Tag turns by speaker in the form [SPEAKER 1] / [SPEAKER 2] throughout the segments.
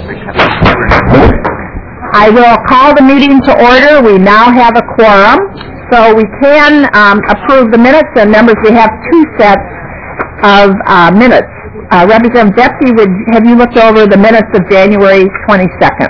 [SPEAKER 1] I will call the meeting to order. We now have a quorum, so we can approve the minutes. And members, we have two sets of minutes. Representative Depke, have you looked over the minutes of January 22nd?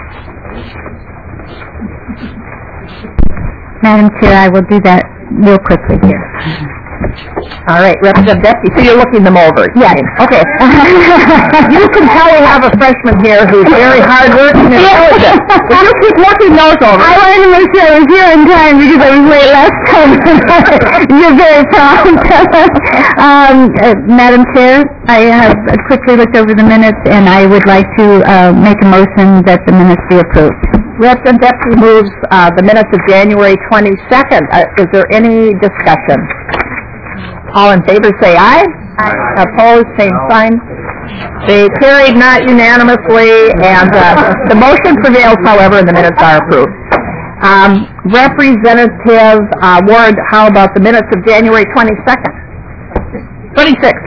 [SPEAKER 2] Madam Chair, I will do that real quickly here.
[SPEAKER 1] All right, Representative Depke, so you're looking them over?
[SPEAKER 2] Yes.
[SPEAKER 1] Okay. You can tell we have a freshman here who's very hard-working and intelligent. But you keep looking those over.
[SPEAKER 2] I wanted to make sure I was here in time because I was late last time. You're very prompt. Madam Chair, I have quickly looked over the minutes, and I would like to make a motion that the minutes be approved.
[SPEAKER 1] Representative Depke moves the minutes of January 22nd. Is there any discussion? All in favor say aye. Aye. Opposed, same sign. They carried not unanimously, and the motion prevails, however, and the minutes are approved. Representative Ward, how about the minutes of January 22nd? 26th.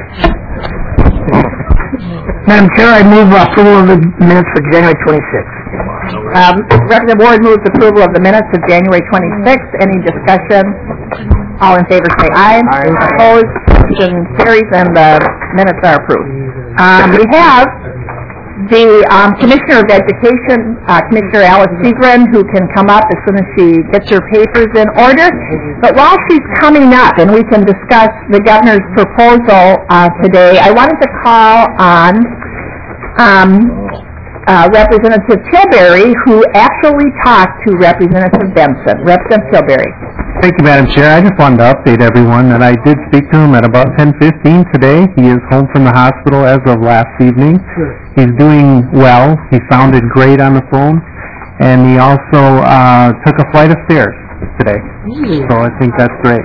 [SPEAKER 3] Madam Chair, I move approval of the minutes for January 26th.
[SPEAKER 1] Representative Ward moves approval of the minutes of January 26th. Any discussion? All in favor say aye. Aye. Opposed, motion carries, and the minutes are approved. We have the Commissioner of Education, Commissioner Alice Segrin, who can come up as soon as she gets her papers in order. But while she's coming up, and we can discuss the governor's proposal today, I wanted to call on Representative Tilbury, who actually talked to Representative Benson. Representative Tilbury.
[SPEAKER 4] Thank you, Madam Chair. I just wanted to update everyone that I did speak to him at about 10:15 today. He is home from the hospital as of last evening. He's doing well. He sounded great on the phone, and he also took a flight of stairs today. So I think that's great.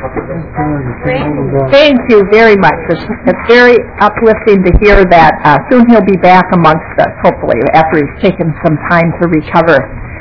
[SPEAKER 1] Thank you very much. It's very uplifting to hear that. Soon he'll be back amongst us, hopefully, after he's taken some time to recover.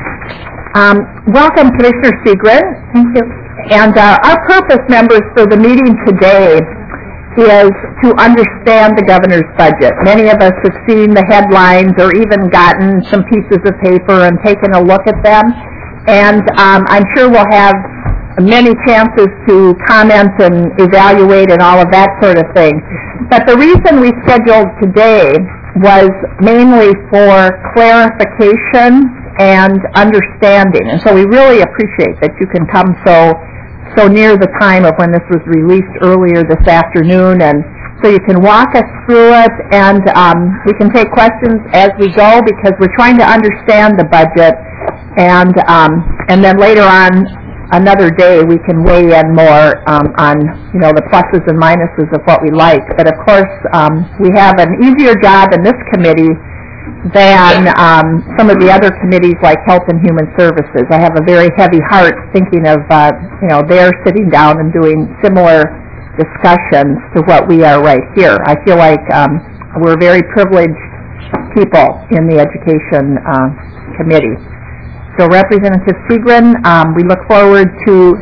[SPEAKER 1] Welcome, Commissioner Segrin.
[SPEAKER 2] Thank you.
[SPEAKER 1] And our purpose, members, for the meeting today is to understand the governor's budget. Many of us have seen the headlines or even gotten some pieces of paper and taken a look at them. And I'm sure we'll have many chances to comment and evaluate and all of that sort of thing. But the reason we scheduled today was mainly for clarification and understanding. And so we really appreciate that you can come so near the time of when this was released earlier this afternoon, and so you can walk us through it, and we can take questions as we go because we're trying to understand the budget, and then later on another day we can weigh in more on the pluses and minuses of what we like. But of course we have an easier job in this committee than some of the other committees like Health and Human Services. I have a very heavy heart thinking of they're sitting down and doing similar discussions to what we are right here. I feel like we're very privileged people in the Education Committee. So Representative Segrin, we look forward to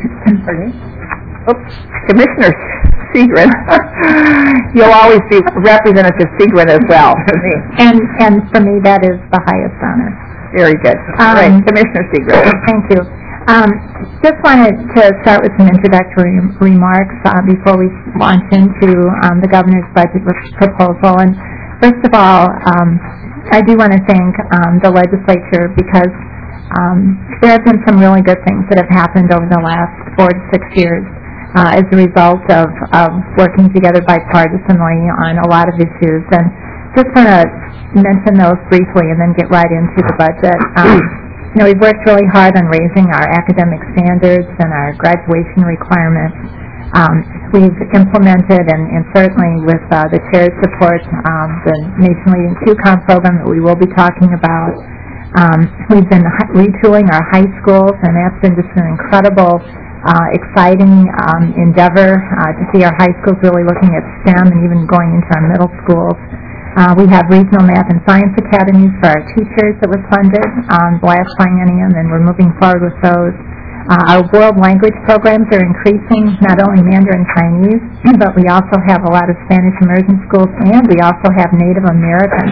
[SPEAKER 1] Commissioner Segrin. You'll always be Representative Segrin as well.
[SPEAKER 2] And for me, that is the highest honor.
[SPEAKER 1] Very good. All right, Commissioner Segrin.
[SPEAKER 2] Thank you. Just wanted to start with some introductory remarks before we launch into the governor's budget proposal. And first of all, I do want to thank the legislature because there have been some really good things that have happened over the last 4 to 6 years as a result of working together bipartisanly on a lot of issues. And just want to mention those briefly and then get right into the budget. We've worked really hard on raising our academic standards and our graduation requirements. We've implemented, and certainly with the chair's support, the nation-leading QCOM program that we will be talking about. We've been retooling our high schools, and that's been just an incredible, exciting endeavor to see our high schools really looking at STEM and even going into our middle schools. We have regional math and science academies for our teachers that was funded the last triennium, and we're moving forward with those. Our world language programs are increasing, not only Mandarin Chinese, but we also have a lot of Spanish immersion schools, and we also have Native American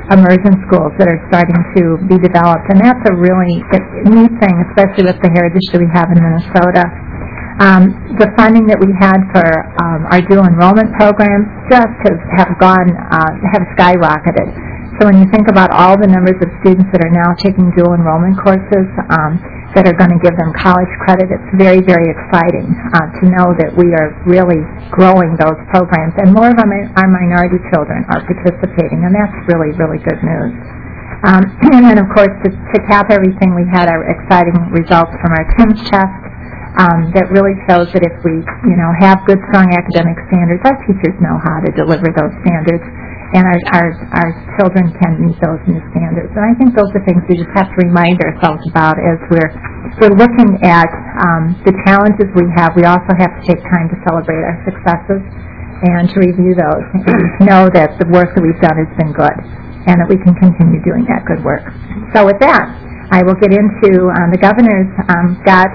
[SPEAKER 2] immersion schools that are starting to be developed, and that's a really neat thing, especially with the heritage that we have in Minnesota. The funding that we had for our dual enrollment programs just have skyrocketed. So when you think about all the numbers of students that are now taking dual enrollment courses that are going to give them college credit, it's very, very exciting to know that we are really growing those programs, and more of our minority children are participating, and that's really, really good news. And then, of course, to cap everything, we had our exciting results from our TIMS test that really shows that if we, have good, strong academic standards, our teachers know how to deliver those standards, and our children can meet those new standards. And I think those are things we just have to remind ourselves about as we're looking at the challenges we have. We also have to take time to celebrate our successes and to review those and know that the work that we've done has been good and that we can continue doing that good work. So with that, I will get into the governor's got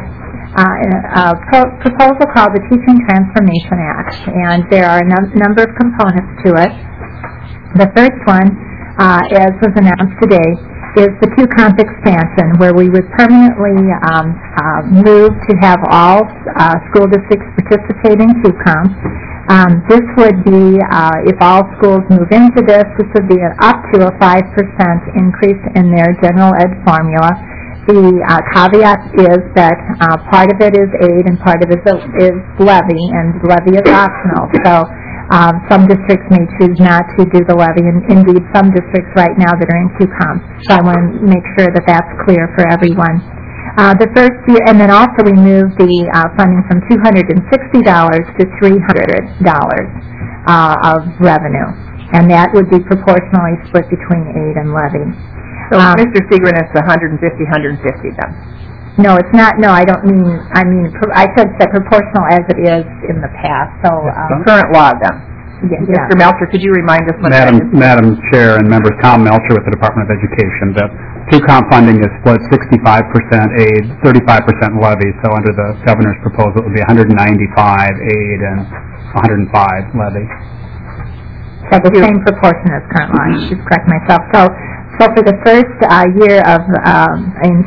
[SPEAKER 2] a proposal called the Teaching Transformation Act, and there are a number of components to it. The first one, as was announced today, is the QComp expansion, where we would permanently move to have all school districts participate in QComp. This would be, if all schools move into this would be up to a 5% increase in their general ed formula. The caveat is that part of it is aid and part of it is levy, and levy is optional. So some districts may choose not to do the levy, and indeed some districts right now that are in QComp. So I want to make sure that that's clear for everyone. The first year, and then also we moved the funding from $260 to $300 of revenue, and that would be proportionally split between aid and levy.
[SPEAKER 1] So, Mr. Segrin, it's 150 then?
[SPEAKER 2] No, it's not. No, I don't mean. I said proportional as it is in the past. So
[SPEAKER 1] current law then.
[SPEAKER 2] Yeah.
[SPEAKER 1] Mr. Melcher, could you remind us what
[SPEAKER 5] Madam Chair and members, Tom Melcher with the Department of Education. The QComp funding is split 65% aid, 35% levy. So under the governor's proposal, it would be 195 aid and 105 levy.
[SPEAKER 2] So the same proportion as current law. I should correct myself. So for the first year of, in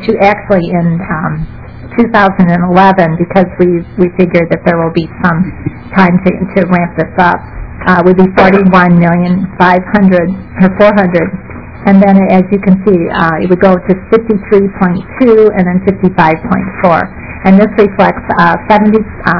[SPEAKER 2] 2011, because we figured that there will be some time to ramp this up, would be $41,500,000 or $400,000, and then as you can see, it would go to 53.2 and then 55.4, and this reflects 70%,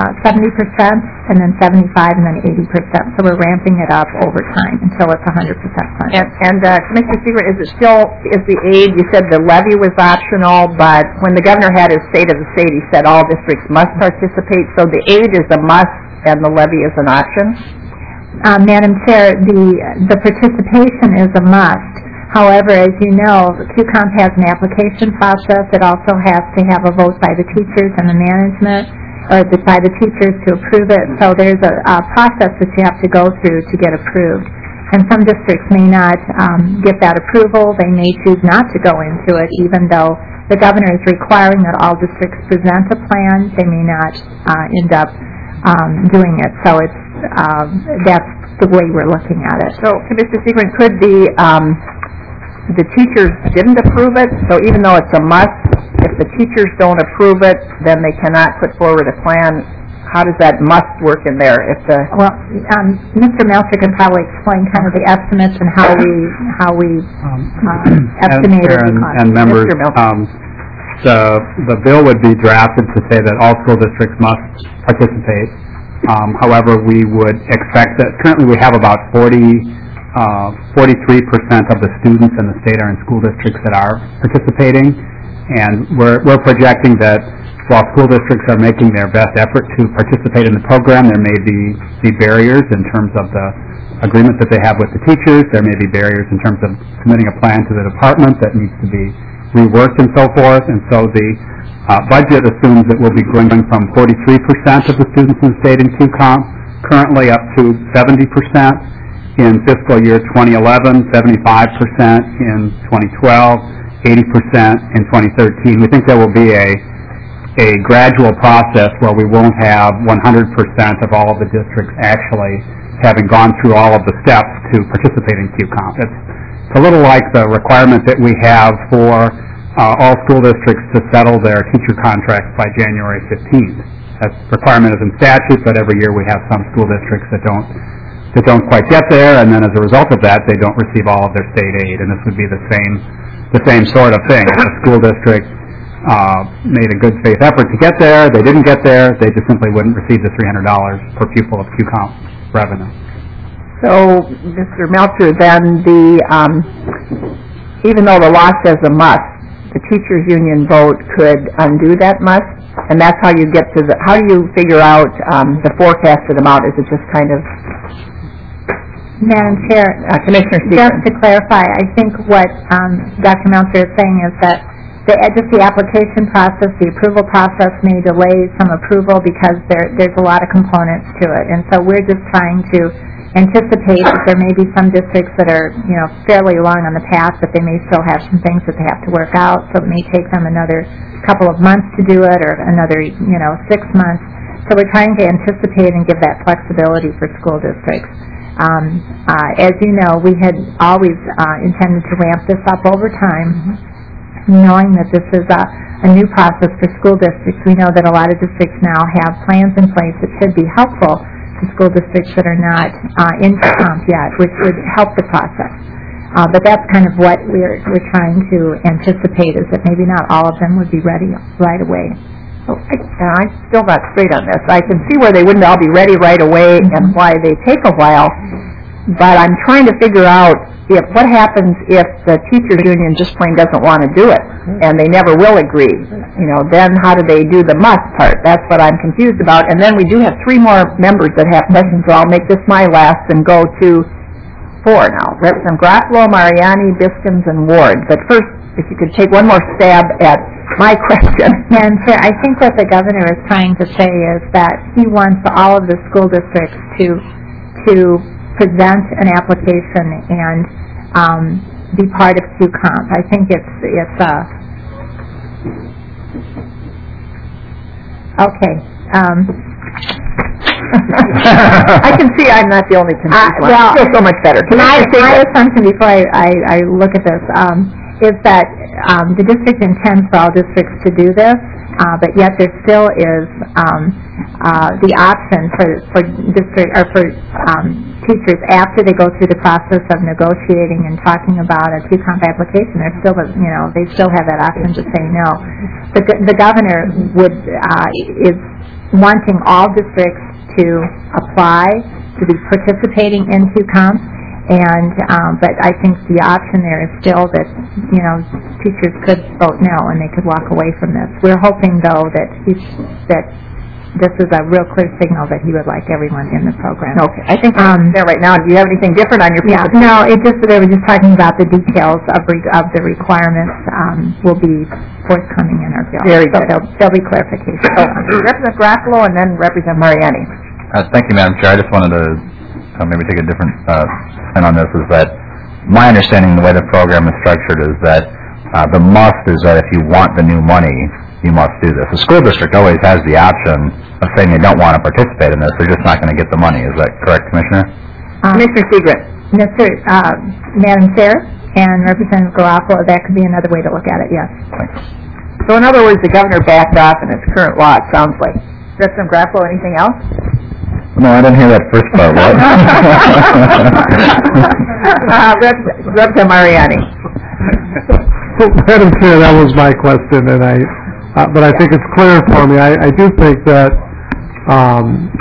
[SPEAKER 2] and then 75%, and then 80%. So we're ramping it up over time until it's 100% funded.
[SPEAKER 1] And Mr. Segrin, is the aid? You said the levy was optional, but when the governor had his State of the State, he said all districts must participate. So the aid is a must, and the levy is an option.
[SPEAKER 2] Madam Chair, the participation is a must. However, as you know, QComp has an application process. It also has to have a vote by the teachers and the management, or by the teachers to approve it. So there's a process that you have to go through to get approved. And some districts may not get that approval. They may choose not to go into it, even though the governor is requiring that all districts present a plan. They may not end up doing it. So that's the way we're looking at it.
[SPEAKER 1] So, Mr. Segrin, could the teachers didn't approve it, so even though it's a must, if the teachers don't approve it, then they cannot put forward a plan. How does that must work in there?
[SPEAKER 2] Well, Mr. Melcher can probably explain kind of the estimates and how we estimated the cost.
[SPEAKER 5] And members, the bill would be drafted to say that all school districts must participate. However, we would expect that currently we have about 43% of the students in the state are in school districts that are participating, and we're projecting that while school districts are making their best effort to participate in the program, there may be barriers in terms of the agreement that they have with the teachers. There may be barriers in terms of submitting a plan to the department that needs to be reworked and so forth. And so the budget assumes that we'll be going from 43% of the students in the state in QComp currently up to 70%. In fiscal year 2011, 75% in 2012, 80% in 2013. We think there will be a gradual process where we won't have 100% of all of the districts actually having gone through all of the steps to participate in QComp. It's a little like the requirement that we have for all school districts to settle their teacher contracts by January 15th. That requirement is in statute, but every year we have some school districts that don't quite get there, and then as a result of that, they don't receive all of their state aid. And this would be the same sort of thing. If a school district made a good faith effort to get there, they didn't get there, they just simply wouldn't receive the $300 per pupil of QComp revenue.
[SPEAKER 1] So, Mr. Meltzer, then even though the law says a must, the teachers' union vote could undo that must, and that's how you get to how do you figure out the forecasted amount? Is it just kind of...
[SPEAKER 2] Madam Chair,
[SPEAKER 1] Commissioner Stevens.
[SPEAKER 2] Just to clarify, I think what Dr. Meltzer is saying is that just the application process, the approval process may delay some approval because there's a lot of components to it, and so we're just trying to anticipate that there may be some districts that are, fairly along on the path, but they may still have some things that they have to work out, so it may take them another couple of months to do it, or another, 6 months. So we're trying to anticipate and give that flexibility for school districts. As you know, we had always intended to ramp this up over time, knowing that this is a new process for school districts. We know that a lot of districts now have plans in place that should be helpful to school districts that are not in QComp yet, which would help the process. But that's kind of what we're trying to anticipate, is that maybe not all of them would be ready right away.
[SPEAKER 1] So I'm still not straight on this. I can see where they wouldn't all be ready right away and why they take a while, but I'm trying to figure out what happens if the teachers' union just plain doesn't want to do it, and they never will agree. Then how do they do the must part? That's what I'm confused about. And then we do have 3 more members that have questions, so I'll make this my last and go to 4 now. Representative Garofalo, Mariani, Biskins, and Ward. But first, if you could take one more stab at my question.
[SPEAKER 2] And Chair, I think what the governor is trying to say is that he wants all of the school districts to present an application and be part of QComp. I think it's okay.
[SPEAKER 1] I can see I'm not the only confused one.
[SPEAKER 2] Well,
[SPEAKER 1] I feel so much better.
[SPEAKER 2] My assumption before I look at this is that the district intends for all districts to do this, but yet there still is the option for district or for teachers after they go through the process of negotiating and talking about a QComp application. There's still they still have that option to say no. But the governor is wanting all districts to apply to be participating in QComp. And but I think the option there is still that teachers could vote no and they could walk away from this. We're hoping though that this is a real clear signal that he would like everyone in the program.
[SPEAKER 1] Okay, I think I'm there right now. Do you have anything different on your?
[SPEAKER 2] Yeah, no. It just they were just talking about the details of the requirements will be forthcoming in our bill.
[SPEAKER 1] Very good.
[SPEAKER 2] So there'll be clarification.
[SPEAKER 1] Representative Garofalo and then Representative Mariani.
[SPEAKER 6] Thank you, Madam Chair. I just wanted to maybe take a different spin on this. Is that my understanding? The way the program is structured is that the must is that if you want the new money, you must do this. The school district always has the option of saying they don't want to participate in this. They're just not going to get the money. Is that correct, Commissioner?
[SPEAKER 1] Commissioner Segret.
[SPEAKER 2] Madam Chair and Representative Garofalo, that could be another way to look at it, yes.
[SPEAKER 6] Thanks.
[SPEAKER 1] So in other words, the governor backed off in its current law, it sounds like. Representative Garofalo, anything else?
[SPEAKER 6] No, I didn't hear that first part. What?
[SPEAKER 1] Representative Mariani.
[SPEAKER 4] Well, Madam Chair, that was my question, and but I think it's clear for me. I do think that I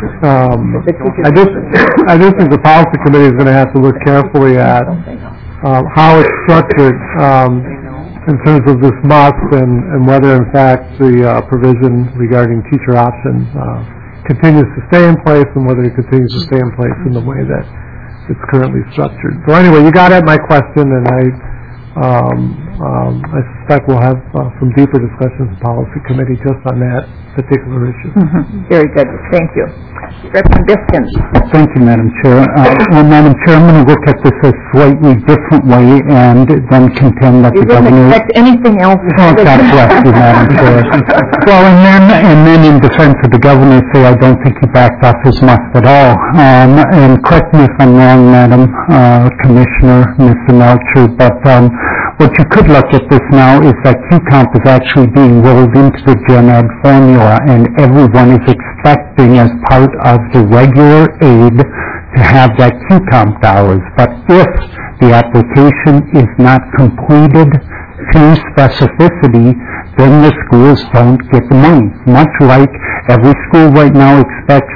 [SPEAKER 4] just think the policy committee is going to have to look carefully at how it's structured in terms of this must and whether, in fact, the provision regarding teacher options continues to stay in place and whether it continues to stay in place in the way that it's currently structured. So anyway, you got at my question, and I suspect we'll have some deeper discussions in policy committee just on that particular issue.
[SPEAKER 1] Very good. Thank you. Representative Biskins.
[SPEAKER 7] Thank you, Madam Chair. Madam Chair, I'm going to look at this a slightly different way and then contend that
[SPEAKER 1] You
[SPEAKER 7] the
[SPEAKER 1] wouldn't
[SPEAKER 7] governor...
[SPEAKER 1] expect anything else.
[SPEAKER 7] Oh, God bless you, Madam Chair. Well, and then in defense of the governor, say I don't think he backed off his must at all. And correct me if I'm wrong, Madam Commissioner, Mr. Melcher, but what you could look at this now is that QComp is actually being rolled into the Gen Ed formula, and everyone is expecting as part of the regular aid to have that QComp dollars. But if the application is not completed to specificity, then the schools don't get the money. Much like every school right now expects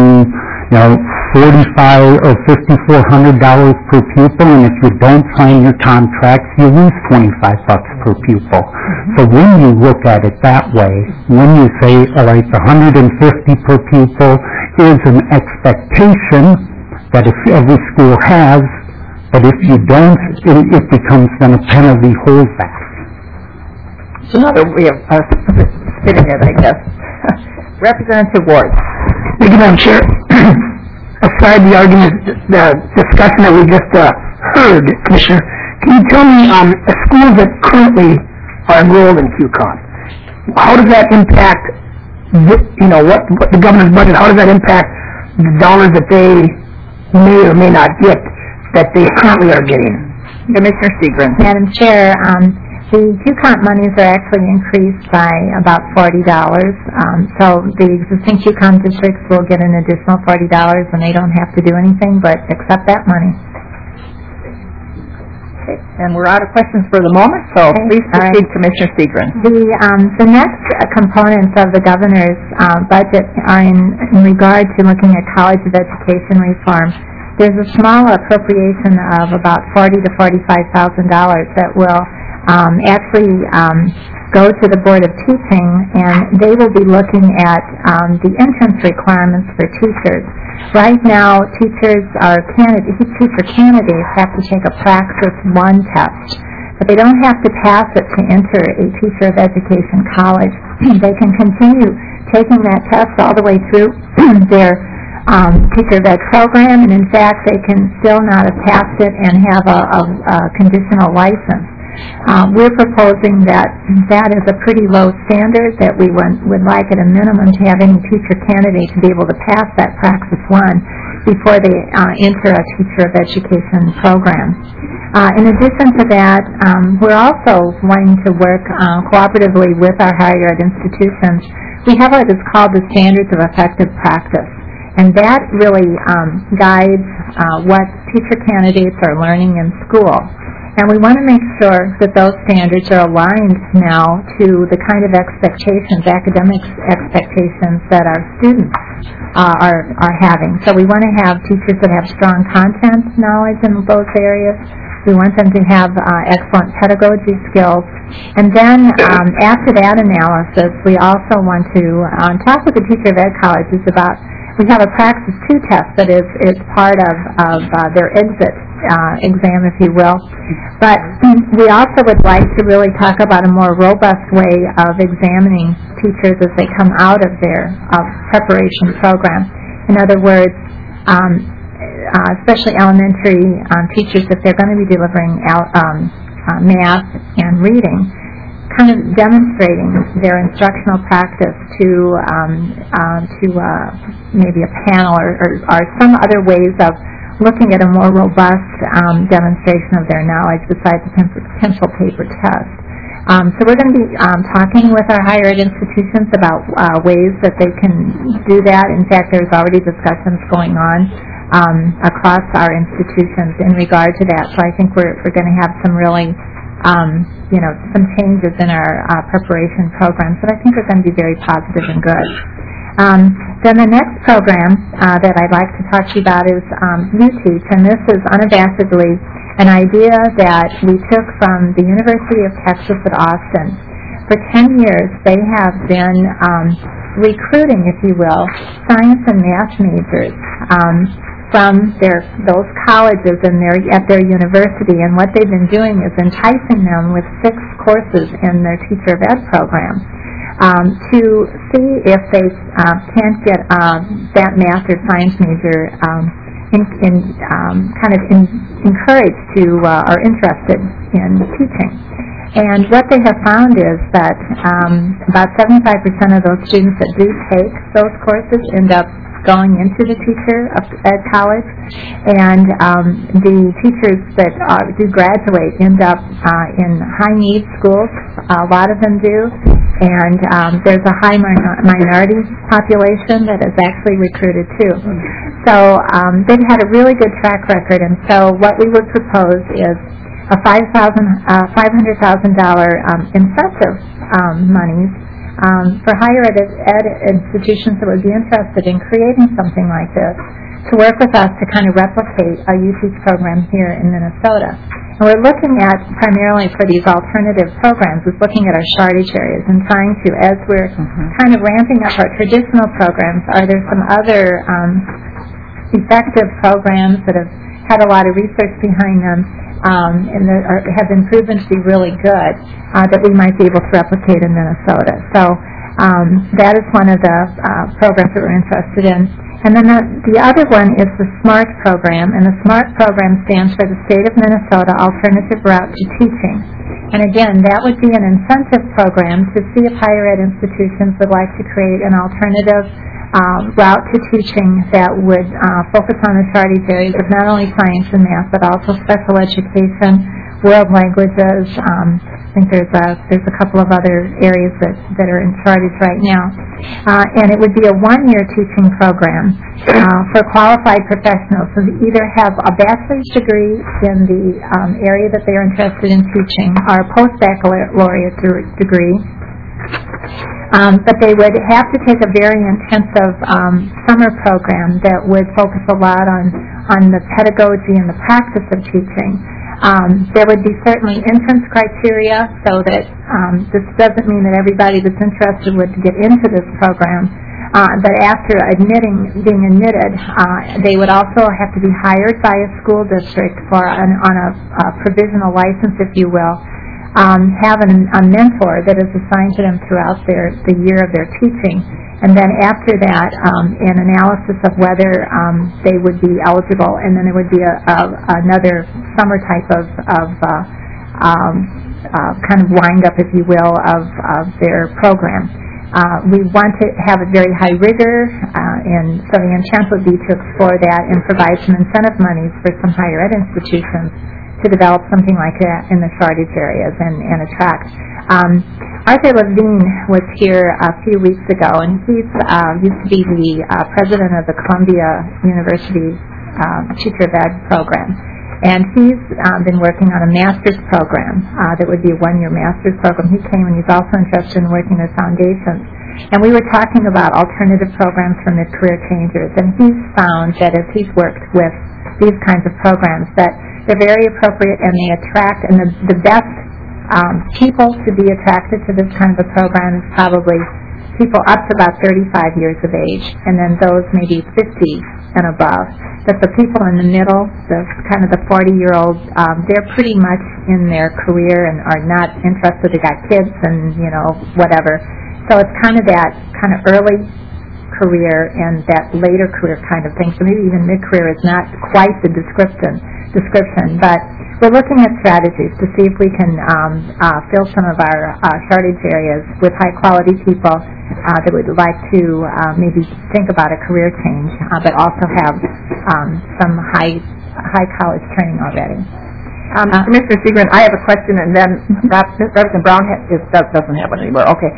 [SPEAKER 7] $4,500 or $5,400 per pupil, and if you don't sign your contracts, you lose $25 per pupil. So when you look at it that way, when you say, all right, the $150 per pupil is an expectation that if every school has, but if you don't, it becomes then a penalty holdback.
[SPEAKER 1] It's another way of spinning it, I guess. Representative Ward.
[SPEAKER 3] Thank you, Madam Chair. Aside the argument, the discussion that we just heard, Commissioner, can you tell me the schools that currently are enrolled in QComp, how does that impact, what the governor's budget, how does that impact the dollars that they may or may not get that they currently are getting?
[SPEAKER 1] Commissioner Segrin.
[SPEAKER 2] Madam Chair, the QComp monies are actually increased by about $40. So the existing QComp districts will get an additional $40, and they don't have to do anything but accept that money.
[SPEAKER 1] Okay. And we're out of questions for the moment, so please proceed, Commissioner Segrin.
[SPEAKER 2] The next components of the governor's budget are in regard to looking at College of Education reform. There's a small appropriation of about $40,000 to $45,000 that will actually go to the Board of Teaching, and they will be looking at the entrance requirements for teachers. Right now, teacher candidates have to take a Praxis 1 test, but they don't have to pass it to enter a Teacher of Education college. They can continue taking that test all the way through their Teacher of Ed program, and in fact, they can still not have passed it and have a conditional license. We're proposing that is a pretty low standard, that we would like at a minimum to have any teacher candidate to be able to pass that Praxis 1 before they enter a Teacher of Education program. In addition to that, we're also wanting to work cooperatively with our higher ed institutions. We have what is called the Standards of Effective Practice, and that really guides what teacher candidates are learning in school. And we want to make sure that those standards are aligned now to the kind of expectations, academic expectations that our students are having. So we want to have teachers that have strong content knowledge in those areas. We want them to have excellent pedagogy skills. And then after that analysis, we also want to, on top of the Teacher of Ed colleges, we have a Praxis 2 test that is part of their exit exam, if you will. But we also would like to really talk about a more robust way of examining teachers as they come out of their preparation program. In other words, especially elementary teachers, if they're going to be delivering math and reading, kind of demonstrating their instructional practice to maybe a panel or some other ways of looking at a more robust demonstration of their knowledge besides the pencil paper test. So we're going to be talking with our higher ed institutions about ways that they can do that. In fact, there's already discussions going on across our institutions in regard to that. So I think we're going to have some really some changes in our preparation programs that I think are going to be very positive and good. Then the next program that I'd like to talk to you about is UTeach, and this is unabashedly an idea that we took from the University of Texas at Austin. For 10 years, they have been recruiting, if you will, science and math majors from those colleges at their university, and what they've been doing is enticing them with 6 courses in their Teacher of Ed program to see if they can't get that math or science major encouraged to or interested in teaching. And what they have found is that about 75% of those students that do take those courses end up going into the Teacher of Ed college, and the teachers that do graduate end up in high-need schools. A lot of them do, and there's a high minority population that is actually recruited too. So they've had a really good track record, and so what we would propose is a $500,000 incentive money for higher ed institutions that would be interested in creating something like this to work with us to kind of replicate our U-Teach program here in Minnesota. And we're looking at, primarily for these alternative programs, is looking at our shortage areas and trying to, as we're kind of ramping up our traditional programs, are there some other effective programs that have had a lot of research behind them and that have been proven to be really good that we might be able to replicate in Minnesota. So that is one of the programs that we're interested in. And then the other one is the SMART program, and the SMART program stands for the State of Minnesota Alternative Route to Teaching. And again, that would be an incentive program to see if higher ed institutions would like to create an alternative route to teaching that would focus on the shortage areas of not only science and math, but also special education, world languages. I think there's a couple of other areas that are in shortage right now. And it would be a 1-year teaching program for qualified professionals who either have a bachelor's degree in the area that they're interested in teaching or a post-baccalaureate degree. But they would have to take a very intensive summer program that would focus a lot on the pedagogy and the practice of teaching. There would be certainly entrance criteria, so that this doesn't mean that everybody that's interested would get into this program. But after being admitted, they would also have to be hired by a school district on a provisional license, if you will. Have a mentor that is assigned to them throughout the year of their teaching, and then after that, an analysis of whether they would be eligible, and then there would be another summer type of kind of wind up, if you will, of their program. We want to have a very high rigor, and so the intent would be to explore that and provide some incentive monies for some higher ed institutions to develop something like that in the shortage areas and attract. Arthur Levine was here a few weeks ago, and he's used to be the president of the Columbia University Teacher of Ed program. And he's been working on a master's program that would be a 1-year master's program. He came, and he's also interested in working with foundations. And we were talking about alternative programs for mid-career changers, and he's found that as he's worked with these kinds of programs, that they're very appropriate and they attract, and the best people to be attracted to this kind of a program is probably people up to about 35 years of age, and then those maybe 50 and above. But the people in the middle, the 40-year-olds, they're pretty much in their career and are not interested. They got kids and, whatever. So it's kind of that kind of early career and that later career kind of thing. So maybe even mid-career is not quite the description, but we're looking at strategies to see if we can fill some of our shortage areas with high-quality people that would like to maybe think about a career change, but also have some high college training already.
[SPEAKER 1] Commissioner Seagren, I have a question, and then Representative Brown doesn't have one anymore. Okay.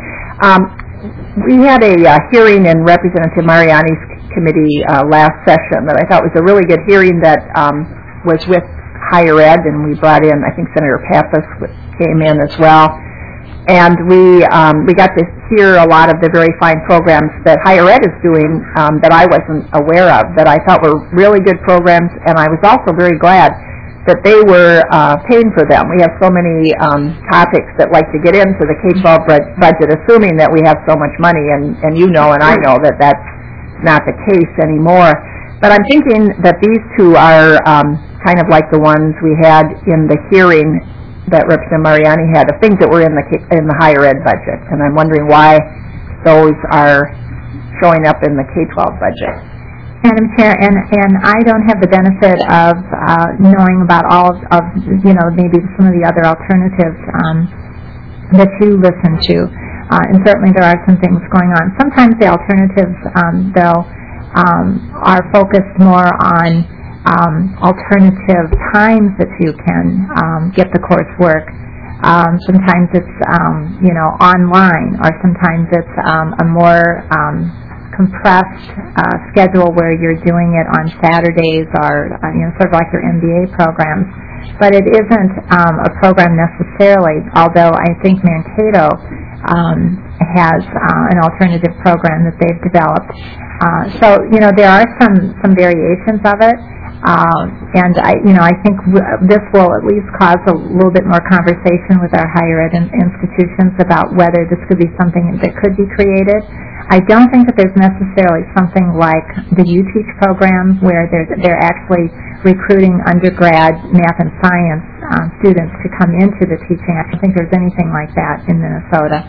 [SPEAKER 1] We had a hearing in Representative Mariani's committee last session that I thought was a really good hearing that was with higher ed, and we brought in, I think Senator Pappas came in as well. And we got to hear a lot of the very fine programs that higher ed is doing that I wasn't aware of, that I thought were really good programs, and I was also very glad that they were paying for them. We have so many topics that like to get into the K-12 budget, assuming that we have so much money, and you know and I know that that's not the case anymore. But I'm thinking that these two are kind of like the ones we had in the hearing that Representative Mariani had, the things that were in the higher ed budget, and I'm wondering why those are showing up in the K-12 budget.
[SPEAKER 2] Madam Chair, and I don't have the benefit of knowing about all of maybe some of the other alternatives that you listen to, and certainly there are some things going on. Sometimes the alternatives, though, are focused more on alternative times that you can get the coursework. Sometimes it's online, or sometimes it's a more compressed schedule where you're doing it on Saturdays, or sort of like your MBA programs. But it isn't a program necessarily, although I think Mankato has an alternative program that they've developed. So there are some variations of it. And I think this will at least cause a little bit more conversation with our higher ed institutions about whether this could be something that could be created. I don't think that there's necessarily something like the UTeach program where they're actually recruiting undergrad math and science students to come into the teaching. I don't think there's anything like that in Minnesota.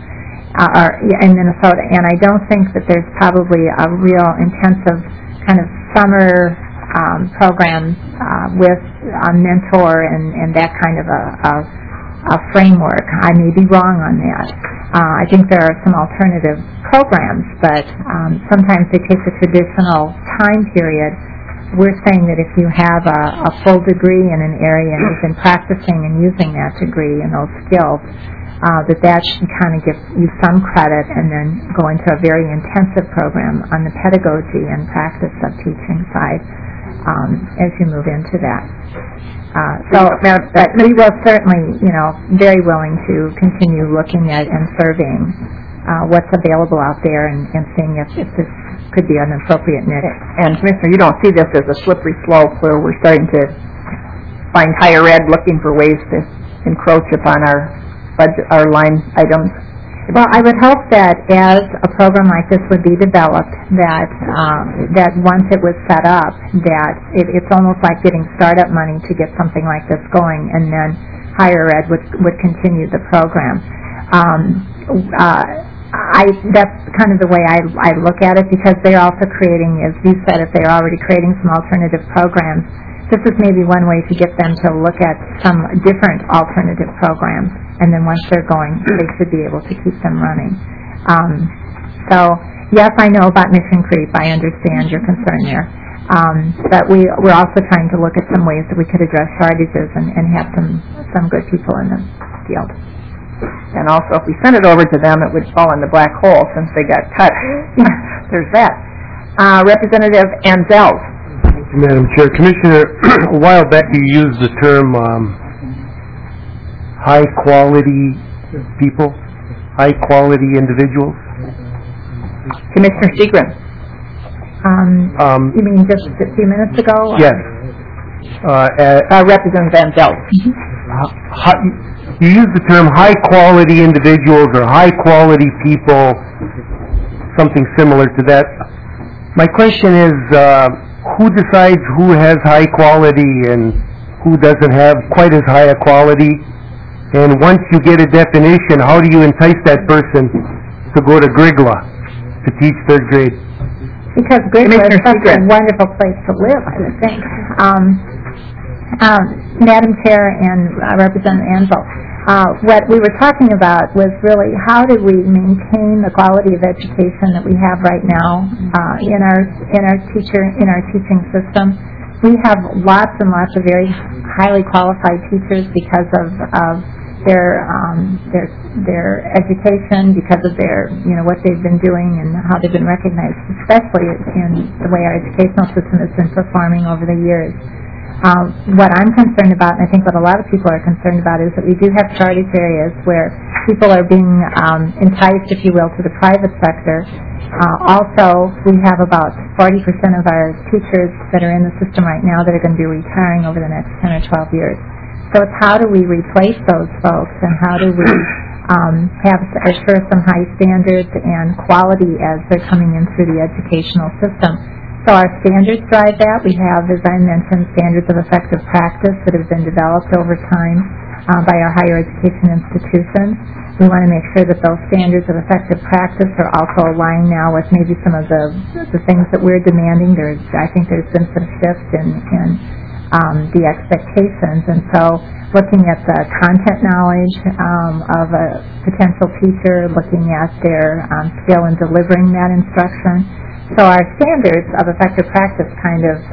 [SPEAKER 2] And I don't think that there's probably a real intensive kind of summer program with a mentor and that kind of a framework. I may be wrong on that. I think there are some alternative programs, but sometimes they take the traditional time period. We're saying that if you have a full degree in an area and you've been practicing and using that degree and those skills, that should kind of give you some credit, and then go into a very intensive program on the pedagogy and practice of teaching side as you move into that. But we will certainly, very willing to continue looking at and surveying what's available out there and seeing if this could be an appropriate niche.
[SPEAKER 1] And Commissioner, you don't see this as a slippery slope where we're starting to find higher ed looking for ways to encroach upon our budget, our line items?
[SPEAKER 2] Well, I would hope that as a program like this would be developed, that once it was set up, that it's almost like getting startup money to get something like this going, and then higher ed would continue the program. That's kind of the way I look at it, because they're also creating, as you said, if they're already creating some alternative programs, this is maybe one way to get them to look at some different alternative programs, and then once they're going, they should be able to keep them running. So, yes, I know about mission creep. I understand your concern there. But we're also trying to look at some ways that we could address shortages and have some good people in the field.
[SPEAKER 1] And also, if we sent it over to them, it would fall in the black hole since they got cut. There's that. Representative Anzell.
[SPEAKER 8] Madam Chair, Commissioner, a while back you used the term high-quality people, high-quality individuals.
[SPEAKER 1] Commissioner Stegrin.
[SPEAKER 2] You mean just a few minutes ago?
[SPEAKER 8] Yes.
[SPEAKER 1] Representative Anzell.
[SPEAKER 8] You use the term high-quality individuals or high-quality people, something similar to that. My question is, who decides who has high quality and who doesn't have quite as high a quality? And once you get a definition, how do you entice that person to go to Grigla to teach third grade?
[SPEAKER 2] Because Grigla is such a wonderful place to live, I would think. Madam Chair and Representative Anzell, what we were talking about was really how do we maintain the quality of education that we have right now in our teaching system. We have lots and lots of very highly qualified teachers because of their education, because of their what they've been doing and how they've been recognized, especially in the way our educational system has been performing over the years. What I'm concerned about, and I think what a lot of people are concerned about, is that we do have shortage areas where people are being enticed, if you will, to the private sector. Also, we have about 40% of our teachers that are in the system right now that are going to be retiring over the next 10 or 12 years. So it's how do we replace those folks, and how do we assure some high standards and quality as they're coming in through the educational system. So our standards drive that. We have, as I mentioned, standards of effective practice that have been developed over time by our higher education institutions. We want to make sure that those standards of effective practice are also aligned now with maybe some of the things that we're demanding. I think there's been some shift in the expectations, and so looking at the content knowledge of a potential teacher, looking at their skill in delivering that instruction. So our standards of effective practice kind of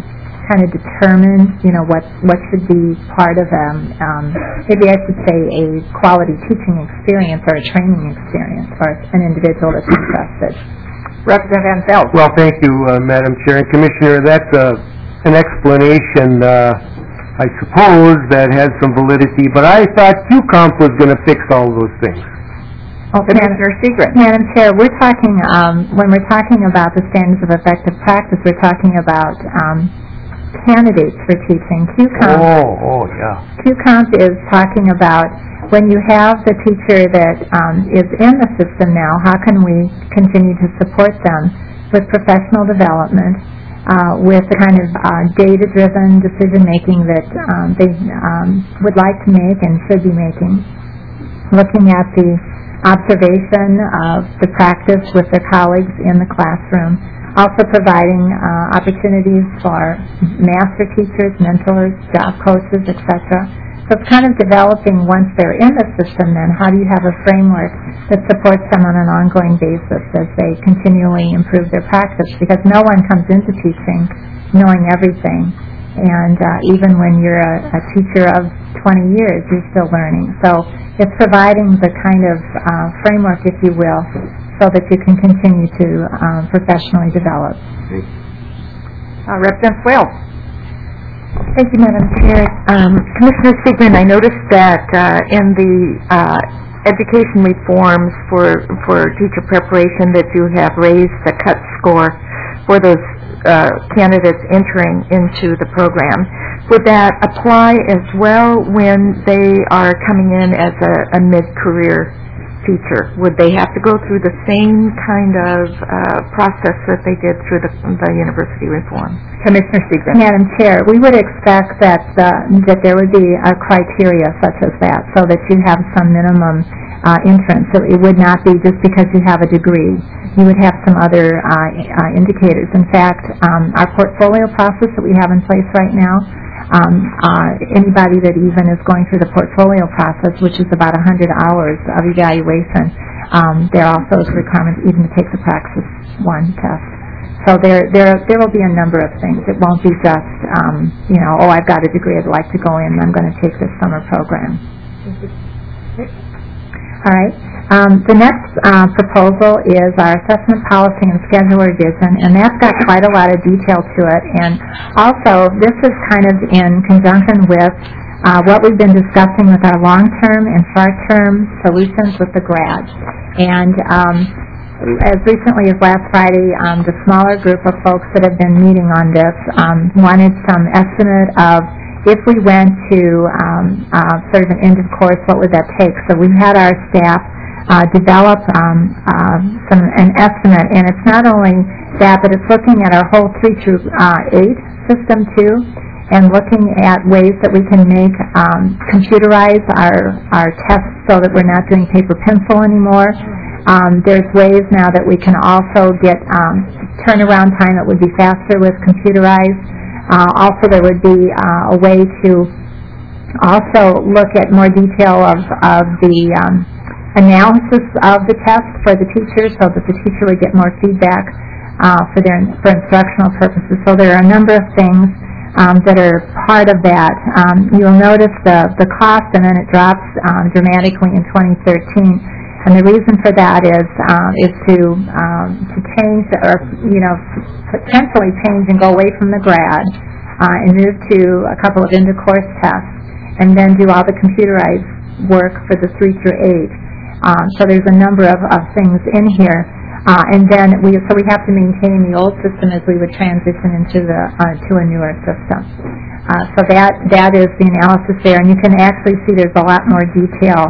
[SPEAKER 2] determine, what should be part of maybe I should say a quality teaching experience or a training experience for an individual that's interested.
[SPEAKER 1] Representative Van Veld.
[SPEAKER 8] Well, thank you, Madam Chair and Commissioner. That's an explanation, I suppose, that has some validity, but I thought QComp was going to fix all those things.
[SPEAKER 1] Commissioner Segrist.
[SPEAKER 2] Madam Chair, we're talking, when we're talking about the standards of effective practice, we're talking about candidates for teaching. QComp,
[SPEAKER 8] yeah.
[SPEAKER 2] QComp is talking about when you have the teacher that is in the system now, how can we continue to support them with professional development, with the kind of data-driven decision-making that they would like to make and should be making, looking at the observation of the practice with their colleagues in the classroom, also providing opportunities for master teachers, mentors, job coaches, etc. So it's kind of developing, once they're in the system, then how do you have a framework that supports them on an ongoing basis as they continually improve their practice, because no one comes into teaching knowing everything, and even when you're a teacher of 20 years, you're still learning. So it's providing the kind of framework, if you will, so that you can continue to professionally develop.
[SPEAKER 1] Representative Wales.
[SPEAKER 9] Thank you, Madam Chair. Commissioner Segrist, I noticed that in the education reforms for teacher preparation that you have raised the cut score for those candidates entering into the program. Would that apply as well when they are coming in as a mid-career teacher? Would they have to go through the same kind of process that they did through the university reform?
[SPEAKER 2] Commissioner Segrist. Madam Chair, we would expect that there would be a criteria such as that, so that you have some minimum entrance. So it would not be just because you have a degree. You would have some other indicators. In fact, our portfolio process that we have in place right now, anybody that even is going through the portfolio process, which is about 100 hours of evaluation, there also is a requirement even to take the Praxis 1 test. So there will be a number of things. It won't be just, I've got a degree, I'd like to go in, and I'm going to take this summer program. All right. The next proposal is our assessment policy and schedule revision, and that's got quite a lot of detail to it. And also, this is kind of in conjunction with what we've been discussing with our long-term and short-term solutions with the grads. And as recently as last Friday, the smaller group of folks that have been meeting on this wanted some estimate of, if we went to sort of an end of course, what would that take? So we had our staff develop an estimate, and it's not only that, but it's looking at our whole 3 through 8 system too, and looking at ways that we can make computerize our tests so that we're not doing paper pencil anymore. There's ways now that we can also get turnaround time that would be faster with computerized. Also, there would be a way to also look at more detail of the analysis of the test for the teachers, so that the teacher would get more feedback for instructional purposes. So there are a number of things that are part of that. You'll notice the cost, and then it drops dramatically in 2013. And the reason for that is to change, or potentially change and go away from the grad and move to a couple of end-of-course tests, and then do all the computerized work for the 3 through 8. So there's a number of things in here, and then we have to maintain the old system as we would transition into to a newer system. So that is the analysis there, and you can actually see there's a lot more detail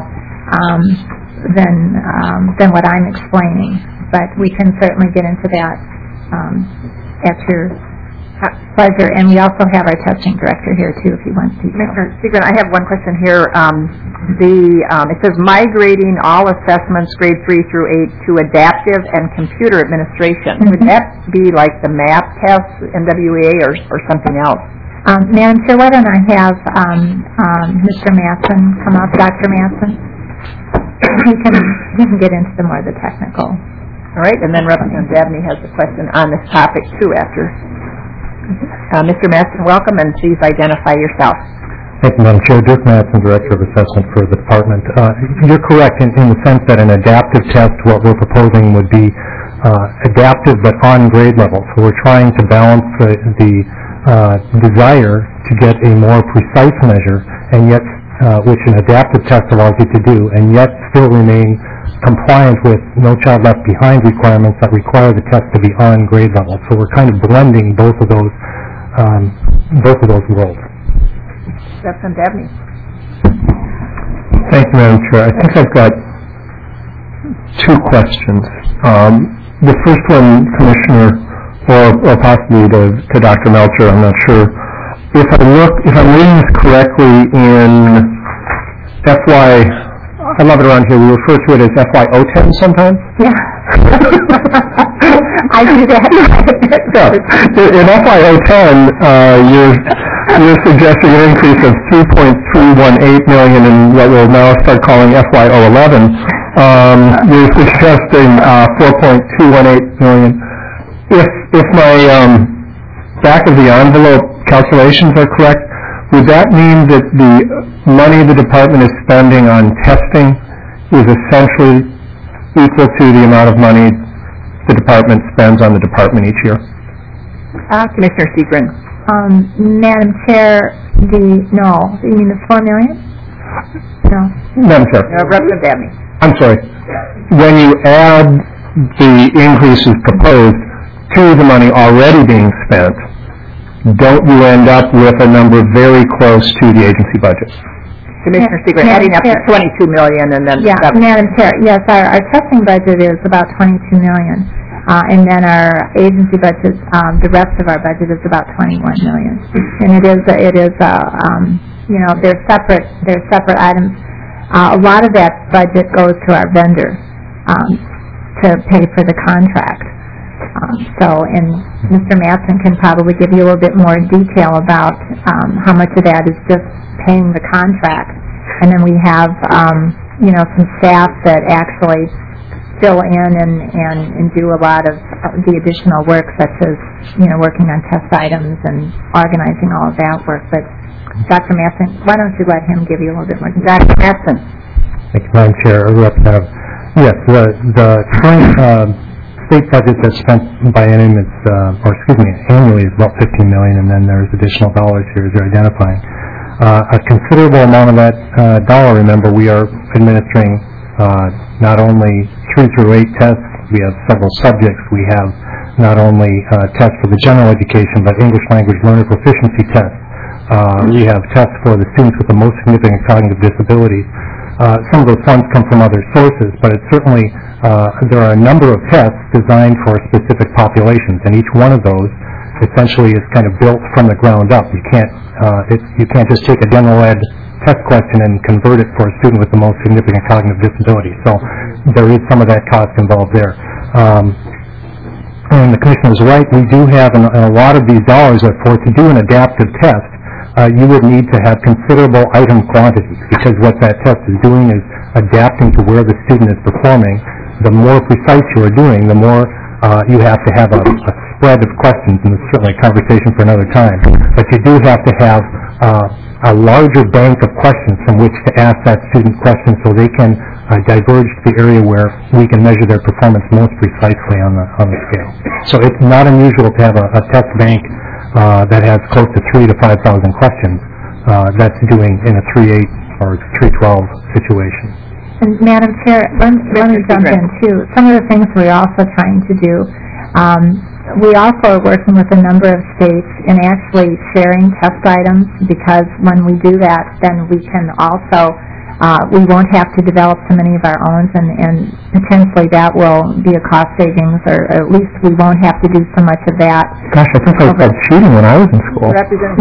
[SPEAKER 2] than what I'm explaining, but we can certainly get into that at your pleasure. And we also have our testing director here, too, if he wants to.
[SPEAKER 1] Mr. Seagren, I have one question here. It says migrating all assessments grade 3 through 8 to adaptive and computer administration. Would that be like the MAP tests, NWEA, or something else?
[SPEAKER 2] Madam Chair, why don't I have Mr. Matson come up, Dr. Matson? He can get into the more of the technical.
[SPEAKER 1] All right, and then Representative Dabney has a question on this topic, too, after. Mr. Matson, welcome, and please identify yourself.
[SPEAKER 10] Thank you, Madam Chair. Dirk Matson, Director of Assessment for the Department. You're correct in the sense that an adaptive test, what we're proposing would be adaptive but on grade level. So we're trying to balance the desire to get a more precise measure, and yet which an adaptive test allows you to do, and yet still remain compliant with No Child Left Behind requirements that require the test to be on grade level. So we're kind of blending both of those worlds.
[SPEAKER 1] Representative Dabney.
[SPEAKER 10] Thank you, Madam Chair. I think I've got two questions. The first one, Commissioner, or possibly to Dr. Melcher, I'm not sure. If I'm reading this correctly in FY, I love it around here, we refer to it as FY010 sometimes?
[SPEAKER 2] Yeah. I do that.
[SPEAKER 10] In FY010, you're suggesting an increase of $3.318 million in what we'll now start calling FY011. You're suggesting $4.218 million. If my back of the envelope calculations are correct, would that mean that the money the department is spending on testing is essentially equal to the amount of money the department spends on the department each year?
[SPEAKER 1] Commissioner Seagren.
[SPEAKER 2] Madam Chair, no. You mean the $4 million? No.
[SPEAKER 10] Madam Chair.
[SPEAKER 1] Representative Dabney.
[SPEAKER 10] I'm sorry. When you add the increases proposed to the money already being spent, don't you end up with a number very close to the agency budget?
[SPEAKER 1] Commissioner Seagren, adding up to $22 million and then...
[SPEAKER 2] Yeah, Madam Chair, yes, our testing budget is about $22 million. And then our agency budget, the rest of our budget is about $21 million. And it is they're separate items. A lot of that budget goes to our vendor to pay for the contract. And Mr. Matson can probably give you a little bit more detail about how much of that is just paying the contract. And then we have, some staff that actually fill in and do a lot of the additional work, such as, working on test items and organizing all of that work. But Dr. Matson, why don't you let him give you a little bit more detail? Dr. Matson.
[SPEAKER 10] Thank you, Madam Chair. Representative. Yes, the current state budget that's spent annually is about $15 million, and then there's additional dollars here as you're identifying. A considerable amount of that dollar, remember, we are administering not only 3 through 8 tests, we have several subjects, we have not only tests for the general education, but English language learner proficiency tests. We have tests for the students with the most significant cognitive disabilities. Some of those funds come from other sources, but it's certainly, there are a number of tests designed for specific populations, and each one of those essentially is kind of built from the ground up. You can't just take a general ed test question and convert it for a student with the most significant cognitive disability. So there is some of that cost involved there. And the Commissioner is right, we do have, and a lot of these dollars are for, to do an adaptive test, you would need to have considerable item quantities, because what that test is doing is adapting to where the student is performing. The more precise you are doing, the more you have to have a spread of questions, and it's certainly a conversation for another time. But you do have to have a larger bank of questions from which to ask that student questions so they can diverge to the area where we can measure their performance most precisely on the scale. So it's not unusual to have a test bank that has close to 3,000 to 5,000 questions that's doing in a 3.8 or 3.12 situation.
[SPEAKER 2] And Madam Chair, let me jump in too. Some of the things we're also trying to do, we also are working with a number of states in actually sharing test items, because when we do that, then we can also We won't have to develop so many of our own, and potentially that will be a cost savings, or at least we won't have to do so much of that.
[SPEAKER 10] Gosh, I think I was cheating when I was in school.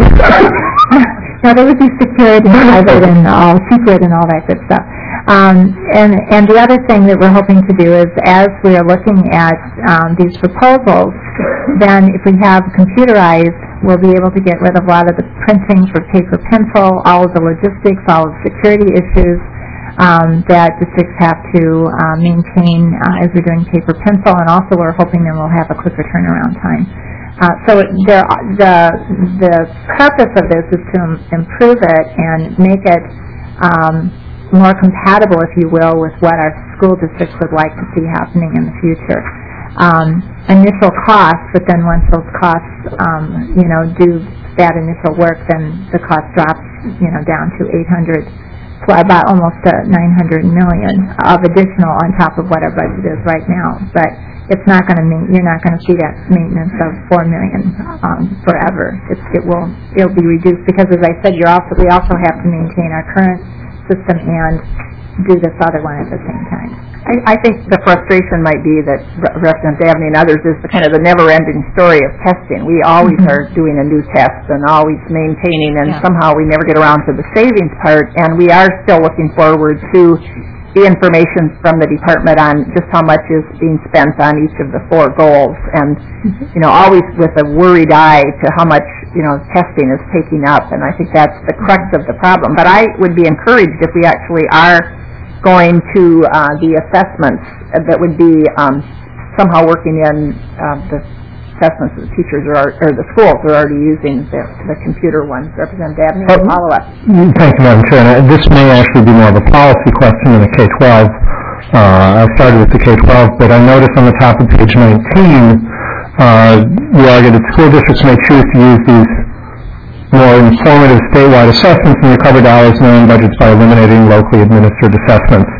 [SPEAKER 2] No, they would be secured and private and all secret and all that good stuff. And the other thing that we're hoping to do is, as we are looking at these proposals, then if we have computerized, we'll be able to get rid of a lot of the printing for paper pencil, all of the logistics, all of the security issues that districts have to maintain as we're doing paper pencil, and also we're hoping that we'll have a quicker turnaround time. So the purpose of this is to improve it and make it more compatible, if you will, with what our school districts would like to see happening in the future. Initial costs, but then once those costs, do that initial work, then the cost drops, down to 800, about almost 900 million of additional on top of what our budget is right now. But it's not going to you're not going to see that maintenance of $4 million forever. It'll be reduced because, as I said, we also have to maintain our current system and do this other one at the same time.
[SPEAKER 1] I think the frustration might be that Representative Dabney and others is the kind of the never-ending story of testing. We always are doing a new test and always maintaining, and somehow we never get around to the savings part, and we are still looking forward to the information from the department on just how much is being spent on each of the 4 goals, and always with a worried eye to how much testing is taking up, and I think that's the crux of the problem. But I would be encouraged if we actually are going to the assessments that would be somehow working in the assessments that the teachers or the schools are already using the computer ones. Representative Dabney, follow up.
[SPEAKER 10] Thank you, Madam Chair. And this may actually be more of a policy question than a K-12. I started with the K-12, but I noticed on the top of page 19, you argue that school districts may choose to use these more informative statewide assessments and recover dollars in their own budgets by eliminating locally administered assessments.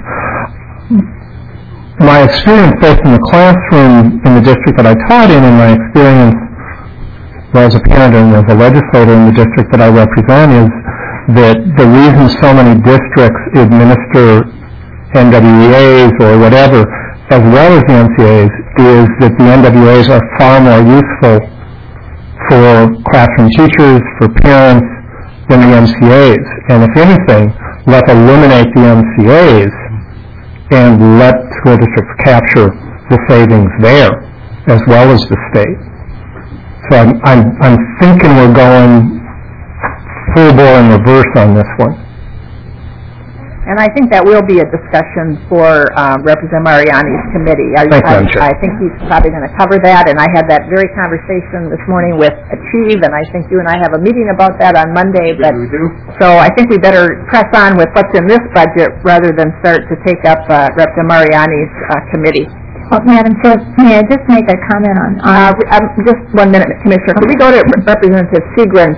[SPEAKER 10] My experience both in the classroom in the district that I taught in and my experience as a parent and as a legislator in the district that I represent is that the reason so many districts administer NWEAs or whatever as well as the NCAs is that the NWEAs are far more useful for classroom teachers, for parents, than the NCAs. And if anything, let's eliminate the NCAs and let school districts capture the savings there as well as the state. So I'm thinking we're going full bore in reverse on this one.
[SPEAKER 1] And I think that will be a discussion for Representative Mariani's committee. I think he's probably going to cover that, and I had that very conversation this morning with Achieve, and I think you and I have a meeting about that on Monday. But we do. So I think we better press on with what's in this budget rather than start to take up Representative Mariani's committee.
[SPEAKER 2] Well, Madam Chair, may I just make a comment on...
[SPEAKER 1] just 1 minute, Commissioner. Could we go to Representative Segrin,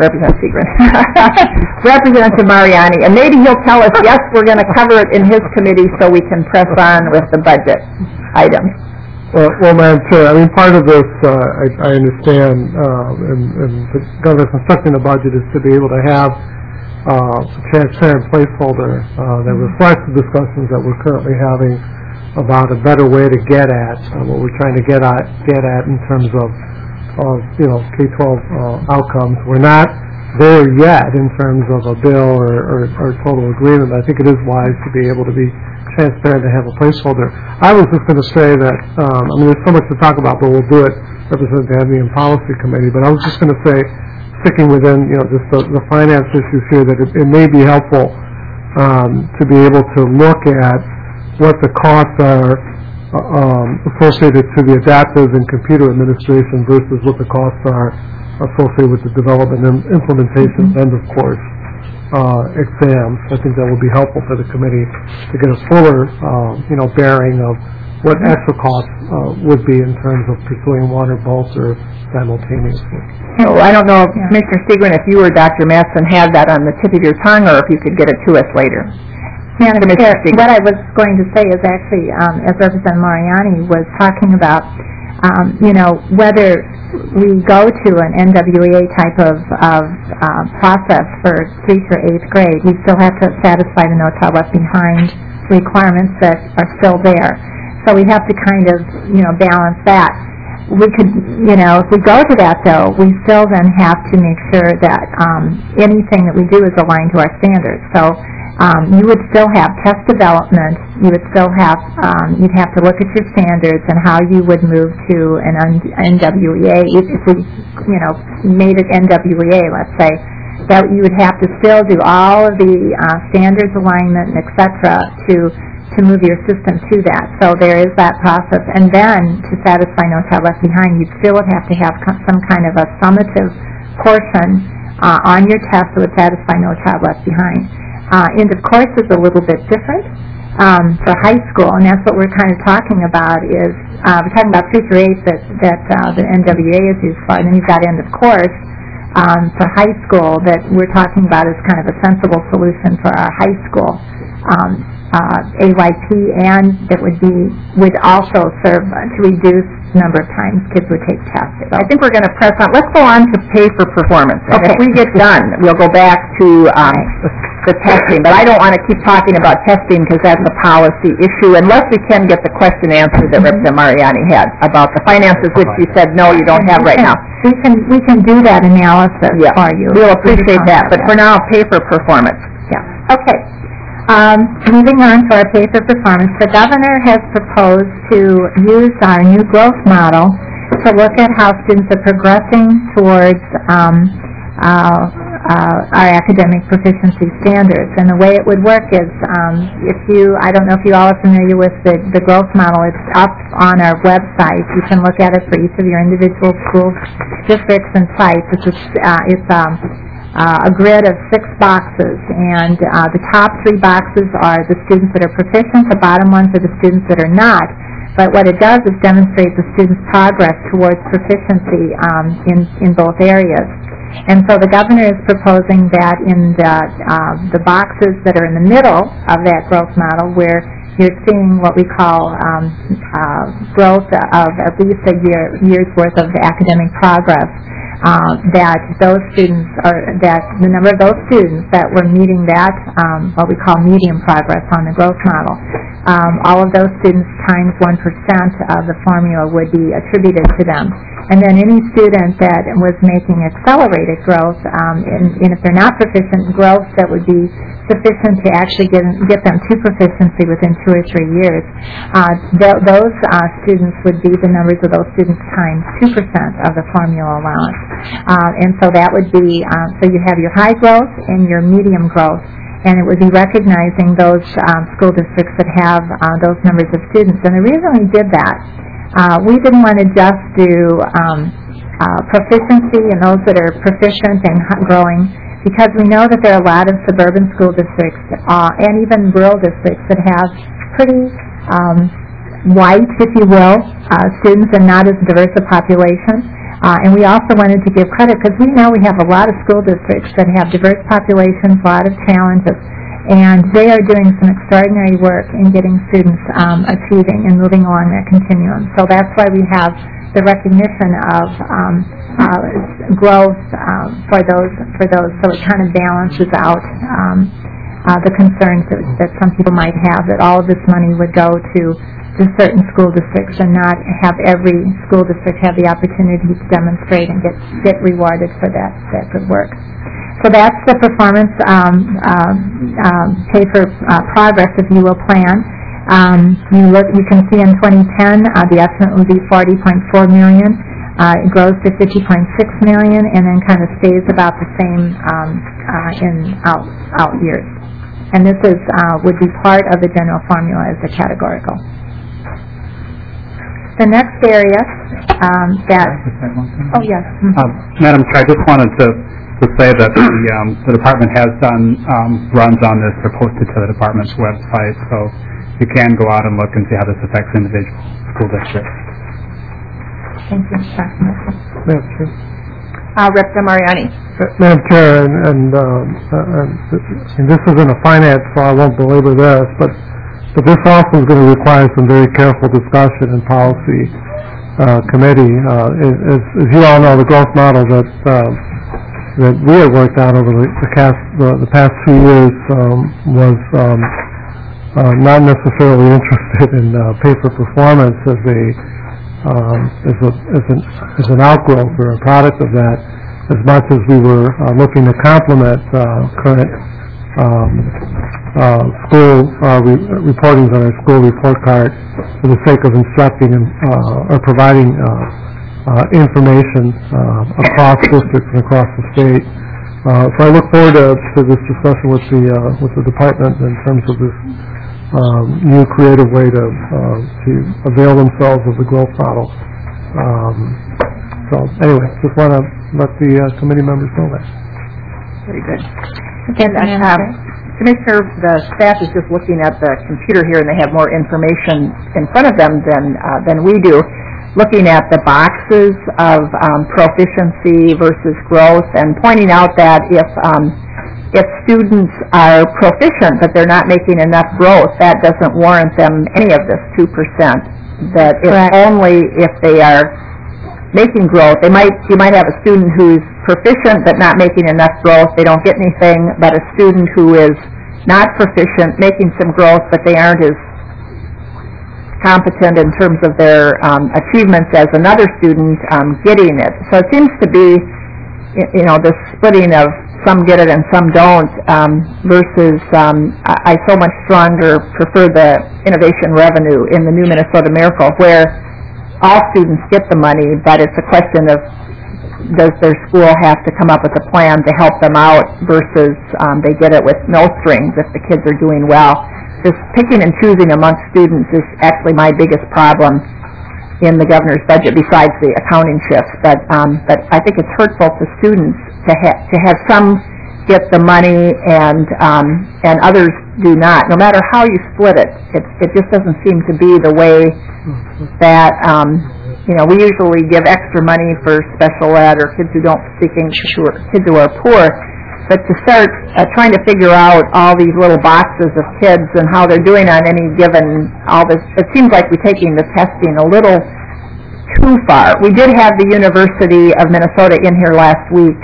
[SPEAKER 1] Representative Mariani, and maybe he'll tell us, yes, we're going to cover it in his committee so we can press on with the budget items.
[SPEAKER 11] Well, Madam Chair, part of this, I understand, and the governor's instructing the budget is to be able to have a transparent placeholder that reflects the discussions that we're currently having about a better way to get at what we're trying to get at in terms of K-12 outcomes. We're not there yet in terms of a bill or total agreement. I think it is wise to be able to be transparent and have a placeholder. I was just going to say that there's so much to talk about, but we'll do it Representative Dabney and Policy Committee. But I was just going to say, sticking within just the finance issues here, that it may be helpful to be able to look at what the costs are associated to the adaptive and computer administration versus what the costs are associated with the development and implementation and, of course, exams. I think that will be helpful for the committee to get a fuller, bearing of what extra costs would be in terms of pursuing one or both or simultaneously.
[SPEAKER 1] Well, I don't know, Commissioner Segrin, if you or Dr. Matson had that on the tip of your tongue or if you could get it to us later.
[SPEAKER 2] Madam Chair, what I was going to say is actually, as Representative Mariani was talking about, whether we go to an NWEA type of process for 3 through 8th grade, we still have to satisfy the No Child Left Behind requirements that are still there. So we have to kind of, balance that. We could, if we go to that, though, we still then have to make sure that anything that we do is aligned to our standards. So you would still have test development. You would still have, you'd have to look at your standards and how you would move to an NWEA. If we, made it NWEA, let's say, that you would have to still do all of the standards alignment, et cetera, to move your system to that. So there is that process. And then, to satisfy No Child Left Behind, you still would have to have some kind of a summative portion on your test that would satisfy No Child Left Behind. End of course is a little bit different for high school, and that's what we're kind of talking about is, we're talking about 3 through 8 that the NWA is used for, and then you've got end of course for high school that we're talking about as kind of a sensible solution for our high school AYP, and it would also serve to reduce the number of times kids would take tests.
[SPEAKER 1] I think we're going to press on. Let's go on to pay for performance. And
[SPEAKER 2] Okay.
[SPEAKER 1] if we get done, we'll go back to the testing. But I don't want to keep talking about testing because that's a policy issue unless we can get the question answered that Ripta Mariani had about the finances, which you said, no, you don't have right now.
[SPEAKER 2] We can do that analysis for you.
[SPEAKER 1] We'll appreciate that. But for now, pay for performance.
[SPEAKER 2] Yeah. Okay. Moving on to our pay for performance, the governor has proposed to use our new growth model to look at how students are progressing towards our academic proficiency standards. And the way it would work is, I don't know if you all are familiar with the growth model. It's up on our website. You can look at it for each of your individual schools, districts, and sites. It's a grid of 6 boxes, and the top 3 boxes are the students that are proficient, the bottom ones are the students that are not. But what it does is demonstrate the students' progress towards proficiency in both areas. And so the governor is proposing that in the boxes that are in the middle of that growth model, where you're seeing what we call growth of at least a year's worth of academic progress, that those students that the number of those students that were meeting that what we call medium progress on the growth model, all of those students times 1% of the formula would be attributed to them. And then any student that was making accelerated growth, and if they're not proficient, growth that would be sufficient to actually get them to proficiency within 2 or 3 years, those students would be the numbers of those students times 2% of the formula allowance. And so that would be, so you have your high growth and your medium growth, and it would be recognizing those school districts that have those numbers of students. And the reason we did that, we didn't want to just do proficiency and those that are proficient and growing, because we know that there are a lot of suburban school districts and even rural districts that have pretty white, if you will, students and not as diverse a population. And we also wanted to give credit because we know we have a lot of school districts that have diverse populations, a lot of challenges, and they are doing some extraordinary work in getting students achieving and moving along that continuum. So that's why we have the recognition of growth for those. So it kind of balances out the concerns that some people might have that all of this money would go to certain school districts and not have every school district have the opportunity to demonstrate and get rewarded for that good work. So that's the performance pay for progress, if you will, plan. You can see in 2010 the estimate would be $40.4 million. It grows to $50.6 million and then kind of stays about the same in out years. And this is would be part of the general formula as a categorical. The next area oh yes.
[SPEAKER 5] Madam Chair, I just wanted to say that the department has done runs on this. They're posted to the department's website, so you can go out and look and see how this affects individual school districts.
[SPEAKER 2] Thank you, Dr. Murphy.
[SPEAKER 11] Madam Chair.
[SPEAKER 1] Ripta Mariani.
[SPEAKER 11] Madam Chair, and this isn't a finance, so I won't belabor this, but this also is going to require some very careful discussion and policy committee. As you all know, the growth model that we have worked on over the past 2 years was not necessarily interested in pay for performance as an outgrowth or a product of that, as much as we were looking to complement current school reportings on our school report card for the sake of instructing or providing information across districts and across the state. So I look forward to this discussion with the department in terms of this new creative way to avail themselves of the growth model. So anyway, just want to let the committee members know that.
[SPEAKER 1] Very good. And Commissioner, the staff is just looking at the computer here, and they have more information in front of them than we do, looking at the boxes of proficiency versus growth, and pointing out that if students are proficient but they're not making enough growth, that doesn't warrant them any of this 2%. That it's only if they are making growth. You might have a student who's proficient but not making enough growth, they don't get anything, but a student who is not proficient, making some growth, but they aren't as competent in terms of their achievements as another student getting it. So it seems to be, the splitting of some get it and some don't versus I so much stronger prefer the innovation revenue in the new Minnesota Miracle, where all students get the money, but it's a question of does their school have to come up with a plan to help them out versus they get it with no strings if the kids are doing well. Just picking and choosing amongst students is actually my biggest problem in the governor's budget, besides the accounting shifts. But I think it's hurtful to students to have some get the money and others do not. No matter how you split it, it just doesn't seem to be the way that we usually give extra money for special ed or kids who don't speak English, kids who are poor. But to start trying to figure out all these little boxes of kids and how they're doing on any given, all this, it seems like we're taking the testing a little too far. We did have the University of Minnesota in here last week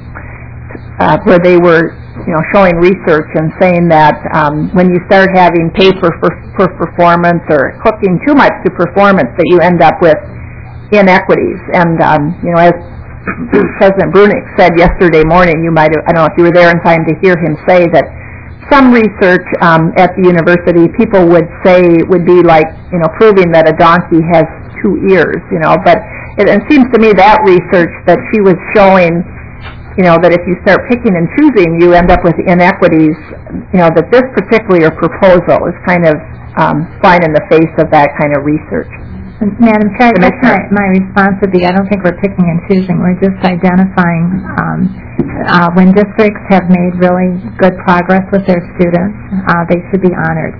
[SPEAKER 1] where they were showing research and saying that when you start having paper for performance or hooking too much to performance, that you end up with inequities. And, as President Brunick said yesterday morning, I don't know if you were there in time to hear him say that some research at the university, people would say would be like, proving that a donkey has 2 ears, but it seems to me that research that she was showing, that if you start picking and choosing, you end up with inequities, that this particular proposal is kind of flying in the face of that kind of research.
[SPEAKER 2] Madam Chair, my response would be I don't think we're picking and choosing. We're just identifying when districts have made really good progress with their students, they should be honored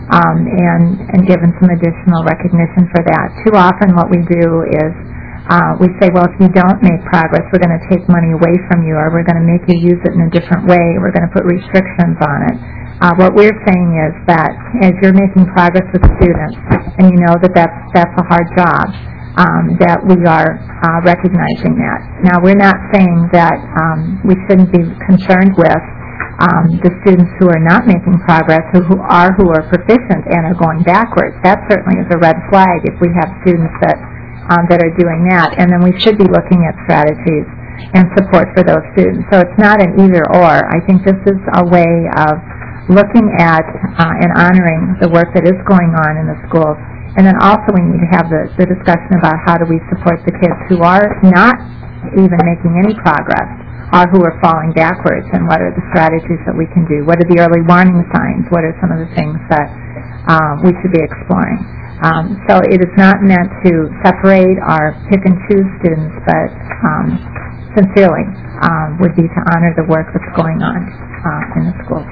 [SPEAKER 2] and given some additional recognition for that. Too often what we do is we say, well, if you don't make progress, we're going to take money away from you, or we're going to make you use it in a different way, we're going to put restrictions on it. What we're saying is that as you're making progress with students, and you know that that's a hard job, that we are recognizing that. Now, we're not saying that we shouldn't be concerned with the students who are not making progress, who are proficient and are going backwards. That certainly is a red flag if we have students that are doing that, and then we should be looking at strategies and support for those students. So it's not an either-or. I think this is a way of looking at and honoring the work that is going on in the schools. And then also we need to have the discussion about how do we support the kids who are not even making any progress or who are falling backwards, and what are the strategies that we can do? What are the early warning signs? What are some of the things that we should be exploring? So it is not meant to separate or pick and choose students, but sincerely would be to honor the work that's going on in the schools.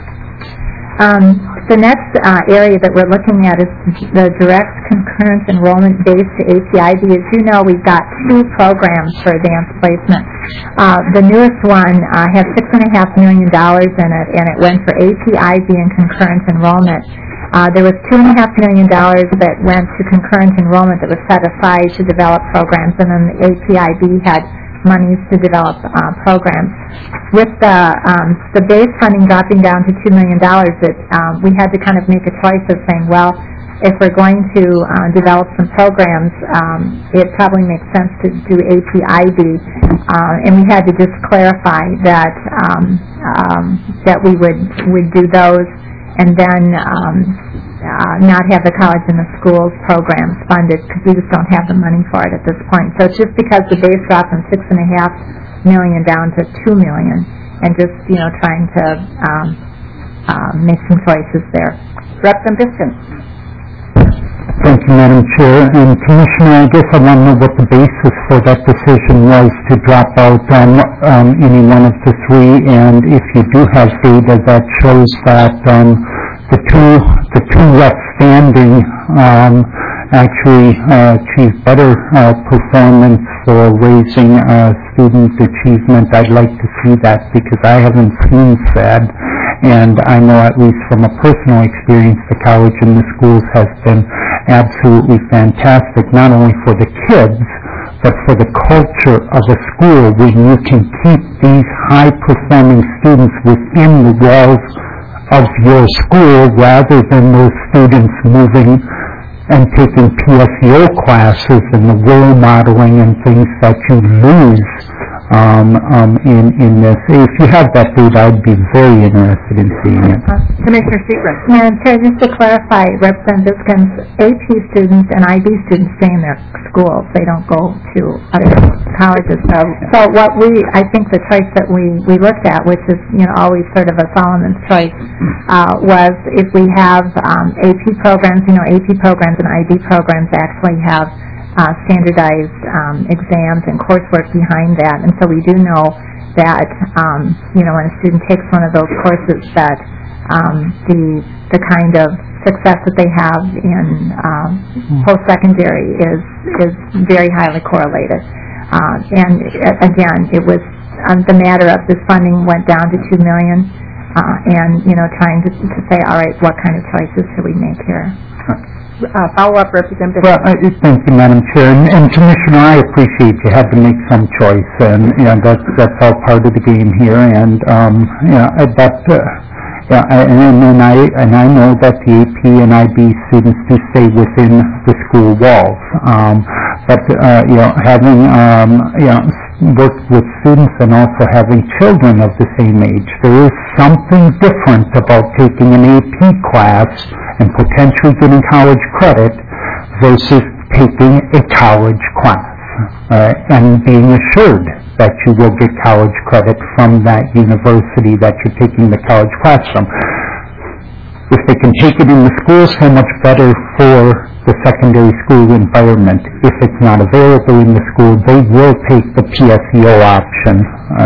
[SPEAKER 2] The next area that we're looking at is the direct concurrent enrollment-based APIB. As you know, we've got 2 programs for advanced placement. The newest one has $6.5 million in it, and it went for APIB and concurrent enrollment. There was $2.5 million that went to concurrent enrollment that was set aside to develop programs, and then the APIB had monies to develop programs. With the base funding dropping down to $2 million, we had to kind of make a choice of saying, well, if we're going to develop some programs, it probably makes sense to do APIB, and we had to just clarify that that we would do those, and then not have the college and the schools programs funded because we just don't have the money for it at this point. So it's just because the base dropped from $6.5 million down to $2 million, and just trying to make some choices there.
[SPEAKER 1] Representative Biskin.
[SPEAKER 7] Thank you, Madam Chair. And Commissioner, I guess I want to know what the basis for that decision was to drop out on any one of the three, and if you do have data that shows that the two left standing actually achieved better performance for raising student achievement. I'd like to see that because I haven't seen SAD, and I know at least from a personal experience the college and the schools has been absolutely fantastic, not only for the kids, but for the culture of a school when you can keep these high-performing students within the walls of your school rather than those students moving and taking PSEO classes and the role modeling and things that you lose in this. If you have that data, I'd be very interested in seeing it.
[SPEAKER 1] Commissioner Seegren.
[SPEAKER 2] Madam Chair, just to clarify, Representative Biskin's AP students and IB students stay in their schools. They don't go to other colleges. So what I think the choice that we looked at, which is always sort of a Solomon's choice, was if we have AP programs, AP programs and IB programs actually have standardized exams and coursework behind that, and so we do know that when a student takes one of those courses that the kind of success that they have in post-secondary is very highly correlated. And again, it was the matter of this funding went down to $2 million, and trying to say, all right, what kind of choices should we make here?
[SPEAKER 1] Follow-up, Representative.
[SPEAKER 7] Well, thank you, Madam Chair. And Commissioner, I appreciate you had to make some choice, and that's all part of the game here. And I know that the AP and IB students do stay within the school walls. But having worked with students and also having children of the same age, there is something different about taking an AP class and potentially getting college credit versus taking a college class and being assured that you will get college credit from that university that you're taking the college class from. If they can take it in the school, so much better for the secondary school environment. If it's not available in the school, they will take the PSEO option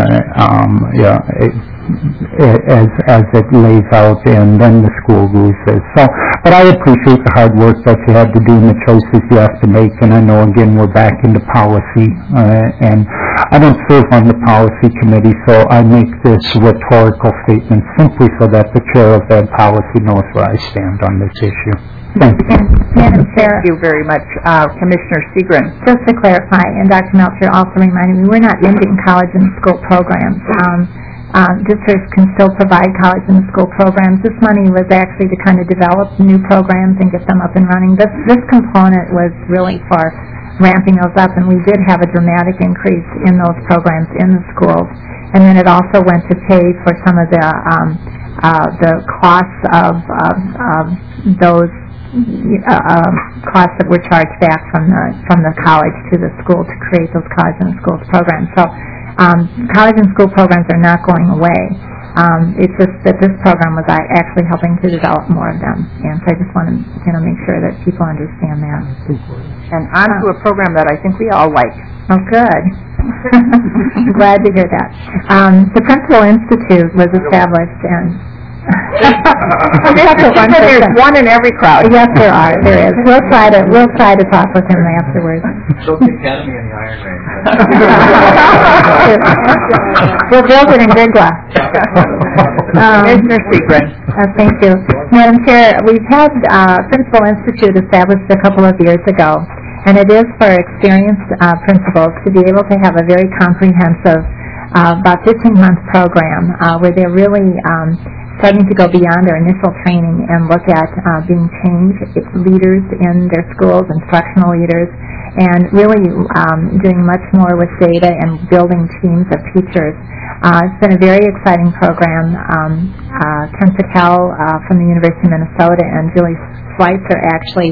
[SPEAKER 7] as it lays out, and then the school loses. So, but I appreciate the hard work that you had to do and the choices you have to make, and I know again we're back into policy, and I don't serve on the policy committee, so I make this rhetorical statement simply so that the chair of that policy knows where I stand on this issue. Thank you.
[SPEAKER 2] Madam Chair.
[SPEAKER 1] Thank you very much. Commissioner Seegren.
[SPEAKER 2] Just to clarify, and Dr. Melcher also reminded me, we're not ending college and school programs. Districts can still provide college and school programs. This money was actually to kind of develop new programs and get them up and running. This component was really for ramping those up, and we did have a dramatic increase in those programs in the schools. And then it also went to pay for some of the costs of those costs that were charged back from the college to the school to create those college and schools programs. So college and school programs are not going away. It's just that this program was actually helping to develop more of them, and so I just want to make sure that people understand that.
[SPEAKER 1] And on to a program that I think we all like.
[SPEAKER 2] Oh, good. I'm glad to hear that. The Principal Institute was established, and
[SPEAKER 1] There's one in every crowd.
[SPEAKER 2] Yes, there is. We'll try to talk with him afterwards.
[SPEAKER 12] So the Academy and the Iron Man.
[SPEAKER 2] We'll build it in Bigla.
[SPEAKER 1] Commissioner Segrin.
[SPEAKER 2] Thank you. Madam Chair, we've had Principal Institute established a couple of years ago, and it is for experienced principals to be able to have a very comprehensive, about 15-month program where they're really starting to go beyond their initial training and look at being change leaders in their schools, instructional leaders, and really doing much more with data and building teams of teachers. It's been a very exciting program. Ken Patel from the University of Minnesota and Julie Schweitzer actually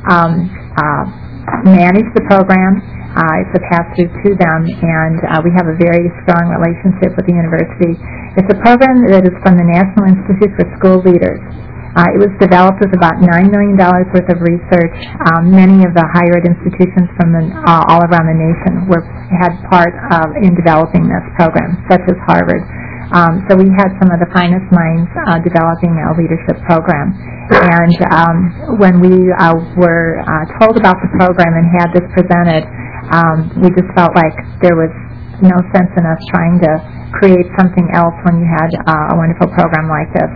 [SPEAKER 2] manage the program. It's a pass-through to them, and we have a very strong relationship with the university. It's a program that is from the National Institute for School Leaders. It was developed with about $9 million worth of research. Many of the higher ed institutions from all around the nation had part in developing this program, such as Harvard. So we had some of the finest minds developing a leadership program. And when we were told about the program and had this presented, we just felt like there was no sense in us trying to create something else when you had a wonderful program like this.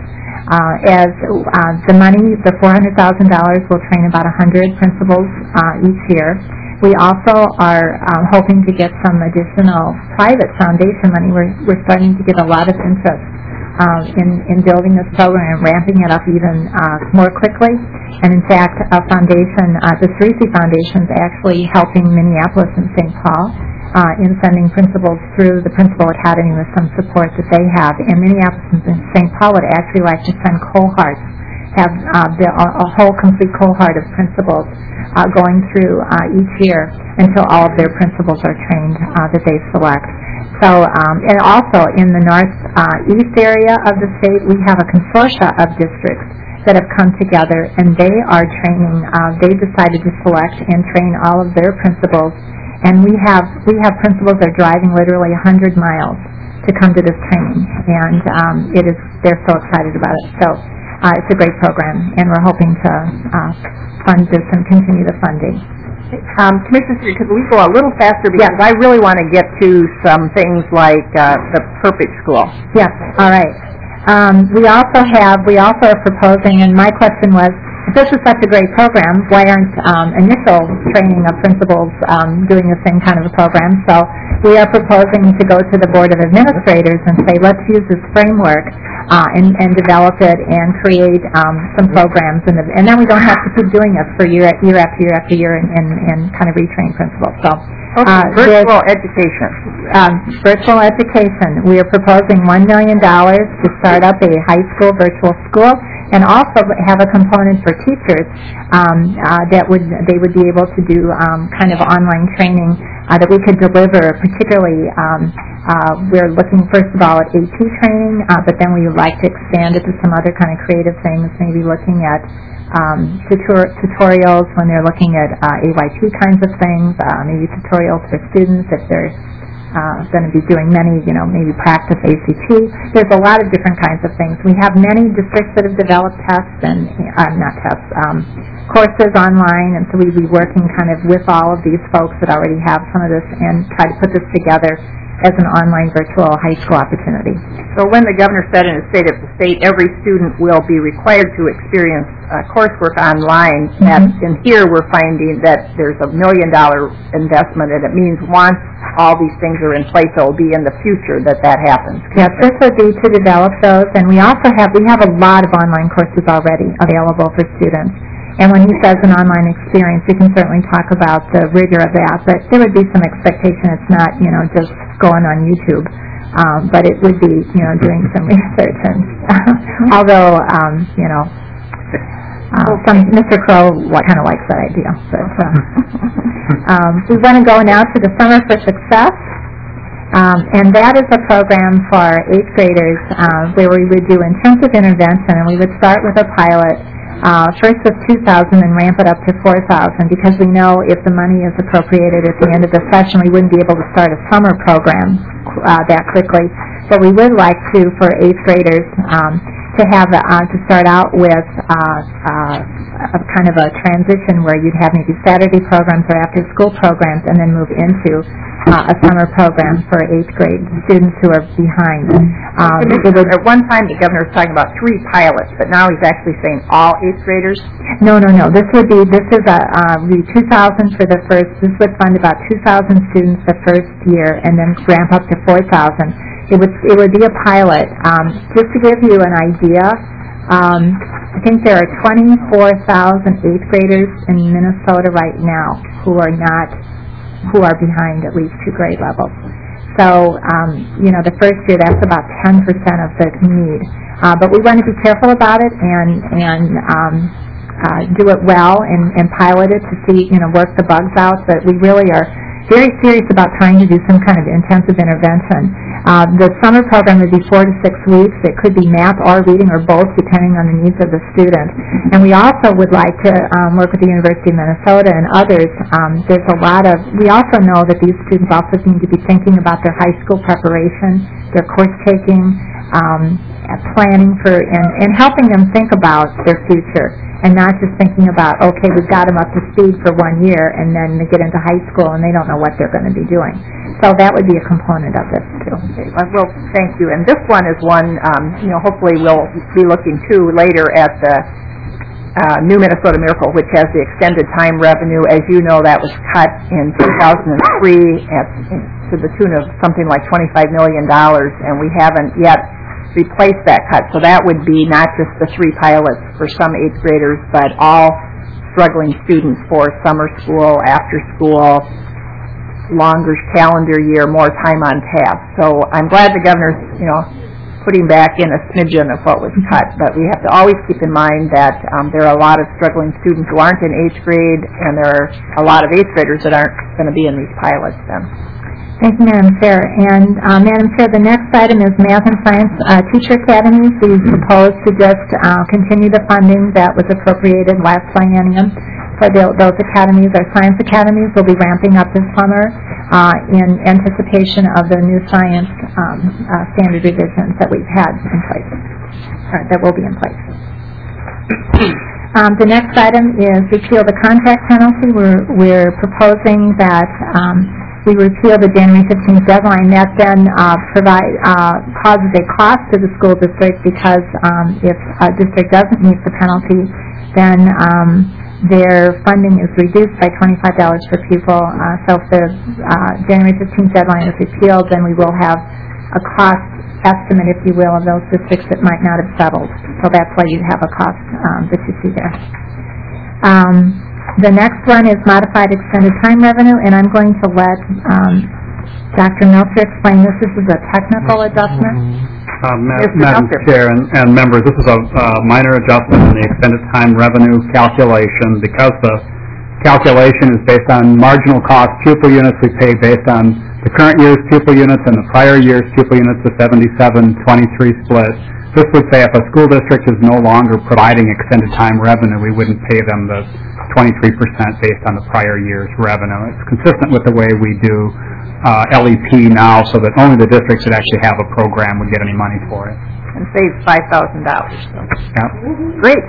[SPEAKER 2] As the money, the $400,000 will train about 100 principals each year. We also are hoping to get some additional private foundation money. We're starting to get a lot of interest in building this program and ramping it up even more quickly. And in fact, a foundation, the Cerisi Foundation, is actually helping Minneapolis and St. Paul in sending principals through the Principal Academy with some support that they have. And Minneapolis and St. Paul would actually like to send cohorts, have a whole complete cohort of principals going through each year until all of their principals are trained that they select. So, and also in the northeast area of the state, we have a consortia of districts that have come together, and they are training. They decided to select and train all of their principals, and we have principals that are driving literally 100 miles to come to this training, and they're so excited about it. So it's a great program, and we're hoping to fund this and continue the funding.
[SPEAKER 1] Commissioner, could we go a little faster because I really want to get to some things like the Perfect School.
[SPEAKER 2] Yes, all right. We also are proposing, and my question was, if this is such a great program, why aren't initial training of principals doing the same kind of a program? So we are proposing to go to the Board of Administrators and say, let's use this framework and develop it and create some programs, and then we don't have to keep doing this for year after year after year and kind of retrain principals. So.
[SPEAKER 1] Virtual education.
[SPEAKER 2] Virtual education. We are proposing $1 million to start up a high school virtual school, and also have a component for teachers that they would be able to do kind of online training that we could deliver. Particularly, we're looking first of all at AP training, but then we would like to expand it to some other kind of creative things. Maybe looking at tutorials when they're looking at AYT kinds of things, maybe tutorials for students if they're going to be doing many, maybe practice ACT. There's a lot of different kinds of things. We have many districts that have developed tests and, courses online, and so we'd be working kind of with all of these folks that already have some of this and try to put this together as an online virtual high school opportunity.
[SPEAKER 1] So when the governor said in his State of the State, every student will be required to experience coursework online, and here we're finding that there's $1 million investment, and it means once all these things are in place, it will be in the future that happens.
[SPEAKER 2] Yes, this would be to develop those, and we have a lot of online courses already available for students. And when he says an online experience, we can certainly talk about the rigor of that, but there would be some expectation. It's not, just going on YouTube, but it would be, doing some research. And although, Mr. Crow kind of likes that idea. But we want to go now to the Summer for Success, and that is a program for 8th graders where we would do intensive intervention, and we would start with a pilot. First with 2,000 and ramp it up to 4,000, because we know if the money is appropriated at the end of the session, we wouldn't be able to start a summer program that quickly. But we would like to, for 8th graders, to have to start out with a kind of a transition where you'd have maybe Saturday programs or after-school programs, and then move into a summer program for 8th grade students who are behind.
[SPEAKER 1] At one time, the governor was talking about 3 pilots, but now he's actually saying all 8th graders.
[SPEAKER 2] No. This is be 2,000 for the first. This would fund about 2,000 students the first year, and then ramp up to 4,000. It would be a pilot. Just to give you an idea, I think there are 24,000 8th graders in Minnesota right now who are behind at least 2 grade levels. So, the first year, that's about 10% of the need. But we want to be careful about it and do it well and pilot it to see, work the bugs out. But we really are very serious about trying to do some kind of intensive intervention. The summer program would be 4 to 6 weeks. It could be math or reading or both, depending on the needs of the student. And we also would like to work with the University of Minnesota and others. We also know that these students also need to be thinking about their high school preparation, their course taking, planning for, and helping them think about their future. And not just thinking about, okay, we've got them up to speed for 1 year, and then they get into high school and they don't know what they're going to be doing. So that would be a component of this, too.
[SPEAKER 1] Okay, well, thank you. And this one is one, hopefully we'll be looking to later at the New Minnesota Miracle, which has the extended time revenue. As you know, that was cut in 2003 to the tune of something like $25 million, and we haven't yet replace that cut. So that would be not just the 3 pilots for some 8th graders, but all struggling students for summer school, after school, longer calendar year, more time on task. So I'm glad the governor's, putting back in a smidgen of what was cut, but we have to always keep in mind that there are a lot of struggling students who aren't in 8th grade, and there are a lot of 8th graders that aren't going to be in these pilots then.
[SPEAKER 2] Thank you, Madam Chair. And Madam Chair, the next item is Math and Science Teacher Academies. We propose to just continue the funding that was appropriated last biennium for those academies. Our science academies will be ramping up this summer in anticipation of the new science standard revisions that we've had in place, or that will be in place. The next item is repeal the contract penalty. We're proposing that we repeal the January 15th deadline. That then causes a cost to the school district, because if a district doesn't meet the penalty, then their funding is reduced by $25 per pupil. So if the January 15th deadline is repealed, then we will have a cost estimate, if you will, of those districts that might not have settled. So that's why you have a cost that you see there. The next one is modified extended time revenue, and I'm going to let Dr. Meltzer explain this. This is a technical adjustment.
[SPEAKER 5] Madam Chair and members, this is a minor adjustment in the extended time revenue calculation. Because the calculation is based on marginal cost pupil units, we pay based on the current year's pupil units and the prior year's pupil units, the 77-23 split. This would say if a school district is no longer providing extended time revenue, we wouldn't pay them the 23% based on the prior year's revenue. It's consistent with the way we do LEP now, so that only the districts that actually have a program would get any money for it.
[SPEAKER 1] And saves $5,000. So.
[SPEAKER 5] Yep.
[SPEAKER 1] Great.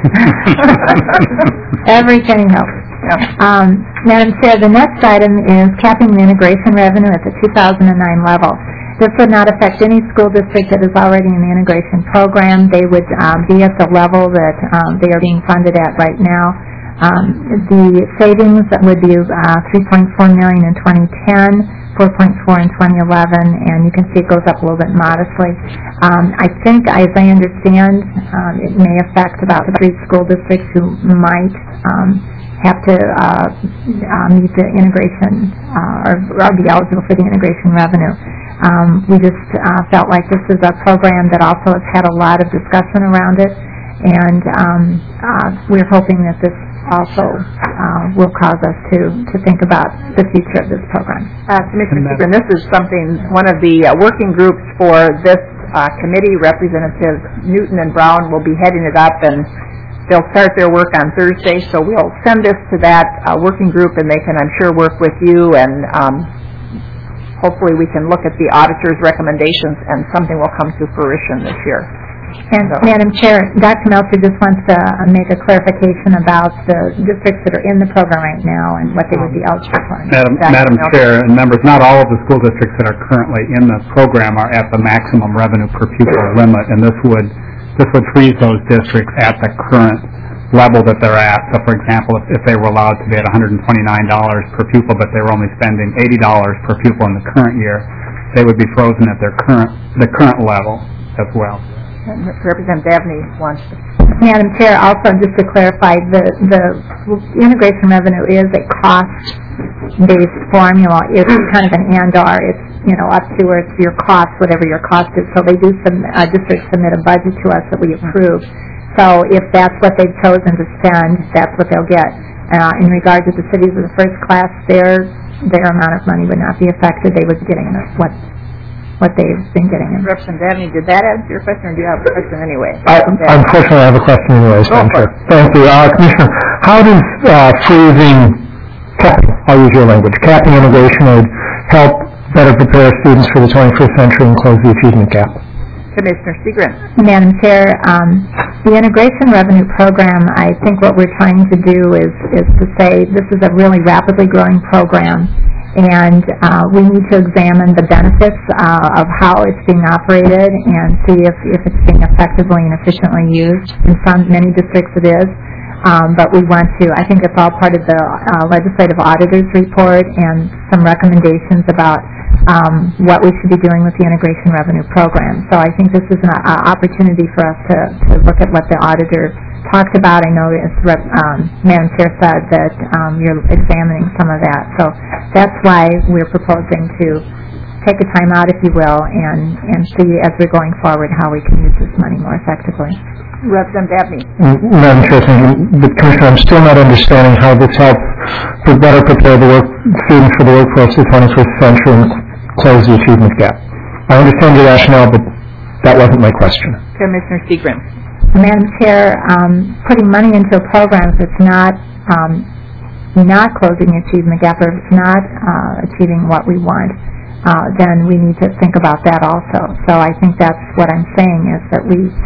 [SPEAKER 2] Every penny helps. Yep. Madam Chair, the next item is capping the integration revenue at the 2009 level. This would not affect any school district that is already in the integration program. They would be at the level that they are being funded at right now. The savings would be $3.4 million in 2010, $4.4 in 2011, and you can see it goes up a little bit modestly. I think, as I understand, it may affect about 3 school districts who might have to meet the integration or be eligible for the integration revenue. We just felt like this is a program that also has had a lot of discussion around it, and we're hoping that this also will cause us to think about the future of this program.
[SPEAKER 1] Commissioner Seegren, this is something, one of the working groups for this committee, Representatives Newton and Brown will be heading it up, and they'll start their work on Thursday, so we'll send this to that working group, and they can, I'm sure, work with you, and hopefully we can look at the auditor's recommendations and something will come to fruition this year.
[SPEAKER 2] And Madam Chair, Dr. Meltzer just wants to make a clarification about the districts that are in the program right now and what they would be eligible for.
[SPEAKER 5] Madam Chair and members, not all of the school districts that are currently in the program are at the maximum revenue per pupil limit, and this would freeze those districts at the current level that they're at. So, for example, if they were allowed to be at $129 per pupil, but they were only spending $80 per pupil in the current year, they would be frozen at the current level as well.
[SPEAKER 1] Representative Dabney wants to.
[SPEAKER 2] Madam Chair, also just to clarify, the integration revenue is a cost-based formula. It's kind of an and/or. It's up to or it's your cost, whatever your cost is. So they do districts submit a budget to us that we approve. So if that's what they've chosen to spend, that's what they'll get. In regard to the cities of the first class, their amount of money would not be affected. They would be getting what they've been getting.
[SPEAKER 1] Representative Dabney, did that answer your question, or do you have a question anyway?
[SPEAKER 7] Unfortunately, I have a question anyways, Madam Chair. Thank you. Commissioner, how does I'll use your language, capping integration aid help better prepare students for the 21st century and close the achievement gap?
[SPEAKER 1] Commissioner Segrin.
[SPEAKER 2] Madam Chair, the integration revenue program, I think what we're trying to do is to say this is a really rapidly growing program, and we need to examine the benefits of how it's being operated and see if it's being effectively and efficiently used. In many districts it is, but we want to, I think it's all part of the legislative auditor's report and some recommendations about what we should be doing with the integration revenue program. So I think this is an opportunity for us to look at what the auditor talked about. I know, as Madam Chair said, that you're examining some of that. So that's why we're proposing to take a time out, if you will, and see as we're going forward how we can use this money more effectively.
[SPEAKER 1] Representative Dabney.
[SPEAKER 7] Madam Chair, thank you. But Commissioner, I'm still not understanding how this helps to better prepare the students for the workforce of the 21st century and close the achievement gap. I understand your rationale, but that wasn't my question.
[SPEAKER 1] Commissioner Segrin.
[SPEAKER 2] Madam Chair, putting money into a program if it's not closing the achievement gap or if it's not achieving what we want, then we need to think about that also. So I think that's what I'm saying is that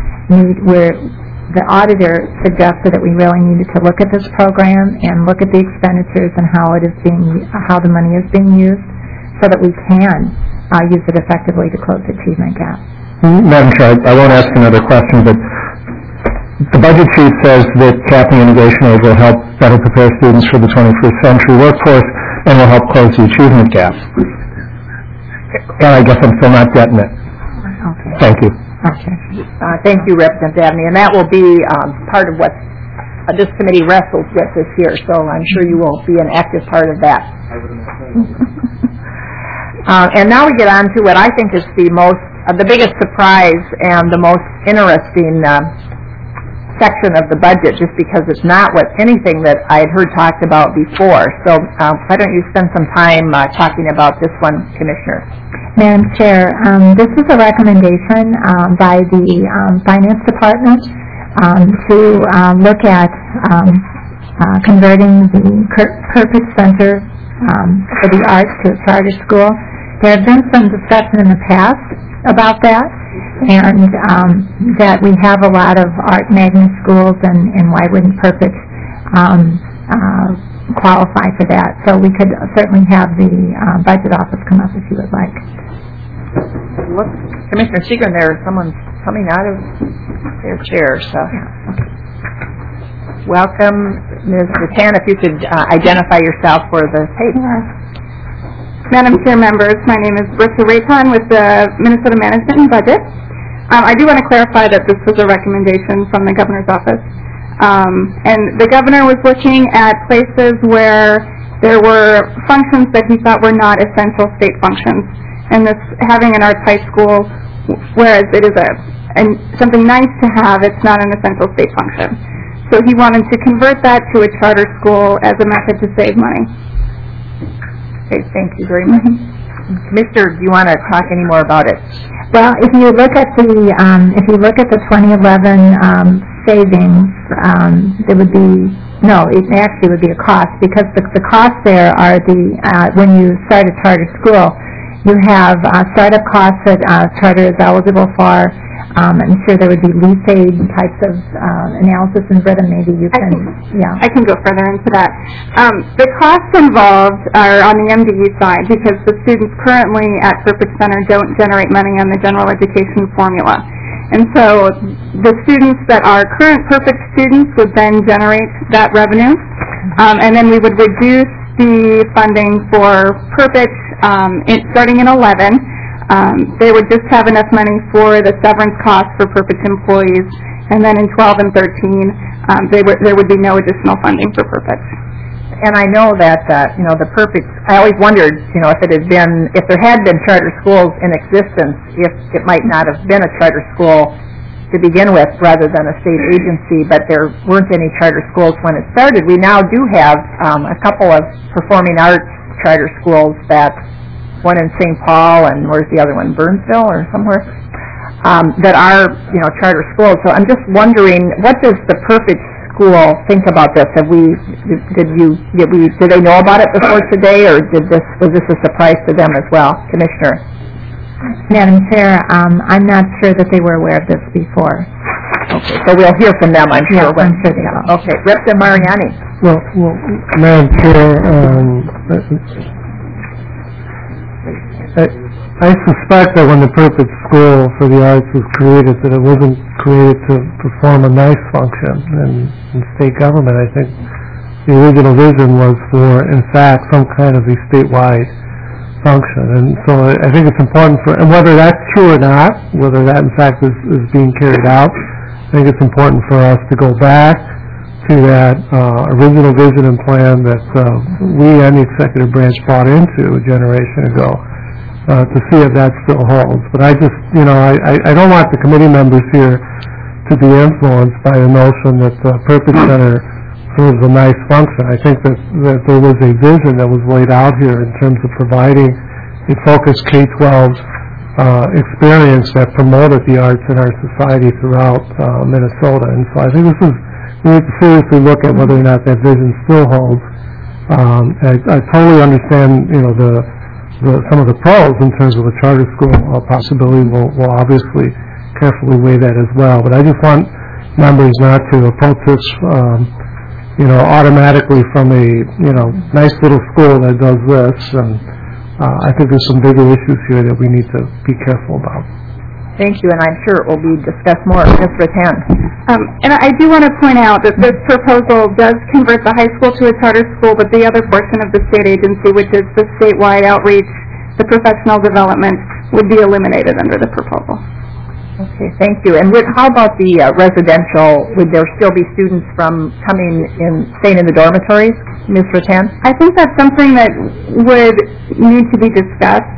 [SPEAKER 2] the auditor suggested that we really needed to look at this program and look at the expenditures and how the money is being used so that we can use it effectively to close the achievement gap.
[SPEAKER 7] Madam Chair, I won't ask another question, but the budget sheet says that capping integration aid will help better prepare students for the 21st century workforce and will help close the achievement gap. And I guess I'm still not getting it.
[SPEAKER 2] Okay.
[SPEAKER 7] Thank you.
[SPEAKER 2] Okay.
[SPEAKER 1] Thank you, Representative Dabney. And that will be part of what this committee wrestles with this year, so I'm sure you will be an active part of that. And now we get on to what I think is the biggest surprise and the most interesting section of the budget, just because it's not anything that I had heard talked about before. So why don't you spend some time talking about this one, Commissioner?
[SPEAKER 2] Madam Chair, this is a recommendation by the Finance Department to look at converting the Purpose Center for the Arts to a charter school. There have been some discussion in the past about that, and that we have a lot of art magnet schools, and why wouldn't Purpose qualify for that? So we could certainly have the budget office come up if you would like.
[SPEAKER 1] Look, Commissioner Segrin, someone's coming out of their chair. So, welcome, Ms. Rattan. If you could identify yourself for the tape.
[SPEAKER 13] Madam Chair, members, my name is Brissa Rayton with the Minnesota Management and Budget. I do want to clarify that this was a recommendation from the Governor's office. And the Governor was looking at places where there were functions that he thought were not essential state functions. And this, having an arts high school, whereas it is something nice to have, it's not an essential state function. So he wanted to convert that to a charter school as a method to save money.
[SPEAKER 1] Okay, thank you very much. Commissioner, do you want to talk any more about it?
[SPEAKER 2] Well, if you look at the 2011 savings, it actually would be a cost, because the costs there are when you start a charter school, You have startup costs that charter is eligible for. I'm sure there would be lease aid types of analysis, and Britta, maybe you can,
[SPEAKER 13] I can go further into that. The costs involved are on the MDE side because the students currently at Purpose Center don't generate money on the general education formula. And so the students that are current Purpose students would then generate that revenue, and then we would reduce the funding for Purpose starting in 11. They would just have enough money for the severance costs for Purpose employees, and then in 12 and 13, there would be no additional funding for Purpose.
[SPEAKER 1] And I know that, the Purpose, I always wondered, if there had been charter schools in existence, if it might not have been a charter school to begin with rather than a state agency, but there weren't any charter schools when it started. We now do have a couple of performing arts charter schools one in St. Paul, and where's the other one, Burnsville or somewhere, that are, charter schools. So I'm just wondering, what does the Purpose school think about this? Did they know about it before today, or was this a surprise to them as well, Commissioner?
[SPEAKER 2] Madam Chair, I'm not sure that they were aware of this before.
[SPEAKER 1] Okay, so we'll hear from them, I'm sure.
[SPEAKER 2] I'm sure they will.
[SPEAKER 1] Okay, Rep. Mariani.
[SPEAKER 11] Well, Madam Chair, I suspect that when the Purpose School for the Arts was created, that it wasn't created to perform a nice function in state government. I think the original vision was for, in fact, some kind of a statewide function. And so I think it's important and whether that's true or not, whether that in fact is being carried out, I think it's important for us to go back to that original vision and plan that we and the executive branch bought into a generation ago. To see if that still holds. But I just, I don't want the committee members here to be influenced by the notion that the Purpose Center serves a nice function. I think that there was a vision that was laid out here in terms of providing a focused K-12 experience that promoted the arts in our society throughout Minnesota. And so I think we need to seriously look at whether or not that vision still holds. I totally understand, some of the pros in terms of a charter school possibility. Will obviously carefully weigh that as well. But I just want members not to approach this, automatically from a, nice little school that does this. And I think there's some bigger issues here that we need to be careful about.
[SPEAKER 1] Thank you, and I'm sure it will be discussed more. Ms. Rattan.
[SPEAKER 13] And I do want to point out that this proposal does convert the high school to a charter school, but the other portion of the state agency, which is the statewide outreach, the professional development, would be eliminated under the proposal.
[SPEAKER 1] Okay, thank you. And how about the residential? Would there still be students staying in the dormitories, Ms. Rattan?
[SPEAKER 13] I think that's something that would need to be discussed.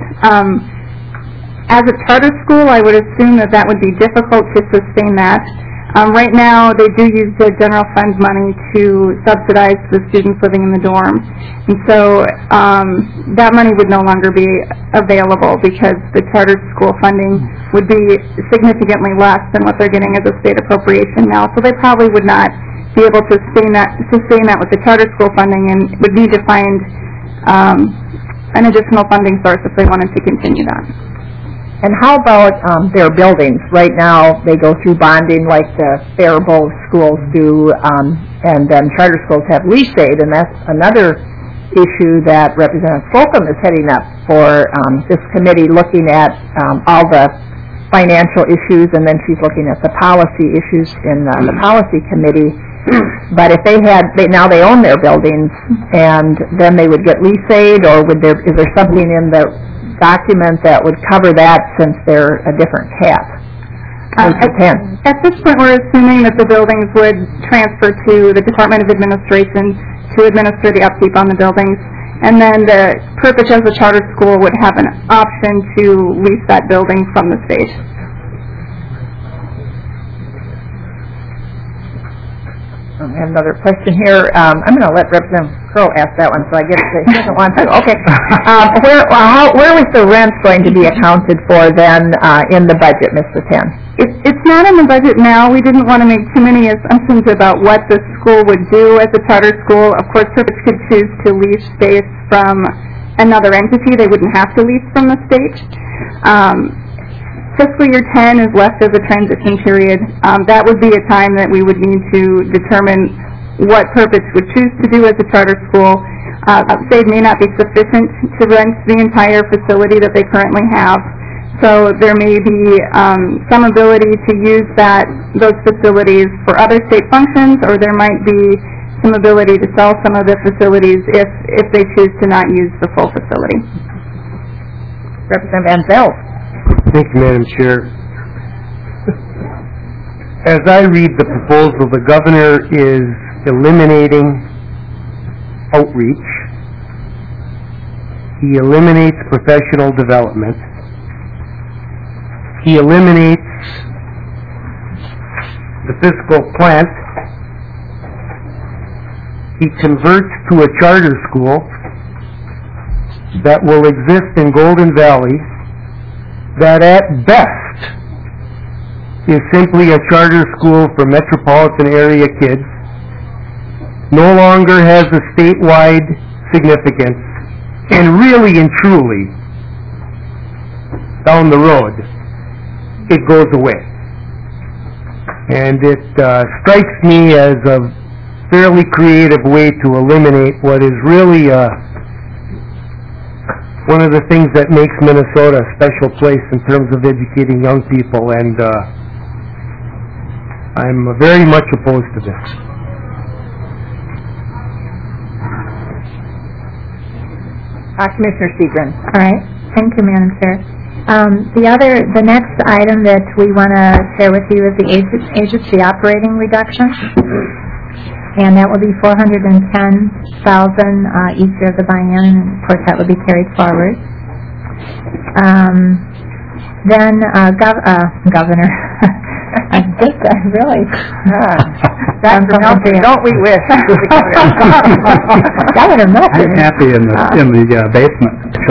[SPEAKER 13] As a charter school, I would assume that would be difficult to sustain that. Right now, they do use the general fund money to subsidize the students living in the dorms. And so that money would no longer be available because the charter school funding would be significantly less than what they're getting as a state appropriation now. So they probably would not be able to sustain that with the charter school funding, and would need to find an additional funding source if they wanted to continue that.
[SPEAKER 1] And how about their buildings? Right now, they go through bonding like the Faribault schools do, and then charter schools have lease aid, and that's another issue that Representative Slocum is heading up for this committee, looking at all the financial issues, and then she's looking at the policy issues in the policy committee. But if now they own their buildings, and then they would get lease aid, or is there something in the document that would cover that since they're a different cap?
[SPEAKER 13] At this point, we're assuming that the buildings would transfer to the Department of Administration to administer the upkeep on the buildings, and then the Purpose as a charter school would have an option to lease that building from the state.
[SPEAKER 1] I have another question here. I'm going to let Representative Crow ask that one, so I guess he doesn't want to. Okay. Where was the rent going to be accounted for then in the budget, Ms. Rattan?
[SPEAKER 13] It's not in the budget now. We didn't want to make too many assumptions about what the school would do as a charter school. Of course, Purpose could choose to lease space from another entity. They wouldn't have to lease from the state. Fiscal year 10 is left as a transition period. That would be a time that we would need to determine what purpose would choose to do as a charter school. State may not be sufficient to rent the entire facility that they currently have. So there may be some ability to use those facilities for other state functions, or there might be some ability to sell some of the facilities if they choose to not use the full facility.
[SPEAKER 1] Representative Van Zelt.
[SPEAKER 8] Thank you, Madam Chair. As I read the proposal, the governor is eliminating outreach. He eliminates professional development. He eliminates the fiscal plant. He converts to a charter school that will exist in Golden Valley that at best is simply a charter school for metropolitan area kids, no longer has a statewide significance, and really and truly, down the road, it goes away. And it strikes me as a fairly creative way to eliminate what is really one of the things that makes Minnesota a special place in terms of educating young people, and I'm very much opposed to this.
[SPEAKER 1] Commissioner Seagren.
[SPEAKER 2] All right. Thank you, Madam Chair. The next item that we want to share with you is the agency operating reduction, and that will be $410,000 each year of the biennium, and of course that will be carried forward. Then Governor, really.
[SPEAKER 1] Dr. Melcher, don't we wish?
[SPEAKER 2] Governor Melcher.
[SPEAKER 5] I'm happy in the basement.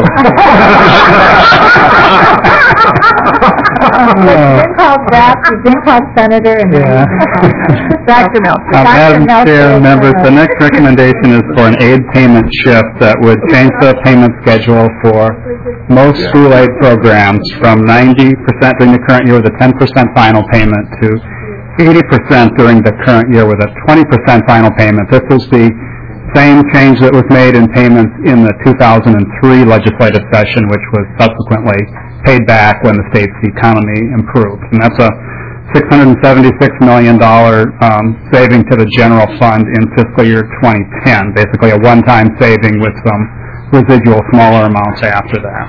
[SPEAKER 2] You've been called senator, and
[SPEAKER 1] Dr. Melcher.
[SPEAKER 5] Madam Chair, members, the next recommendation is for an aid payment shift that would change the payment schedule for most school aid programs from 90% during the current year with a 10% final payment to 80% during the current year with a 20% final payment. This is the same change that was made in payments in the 2003 legislative session, which was subsequently paid back when the state's economy improved. And that's a $676 million saving to the general fund in fiscal year 2010, basically a one-time saving with some residual smaller amounts after that.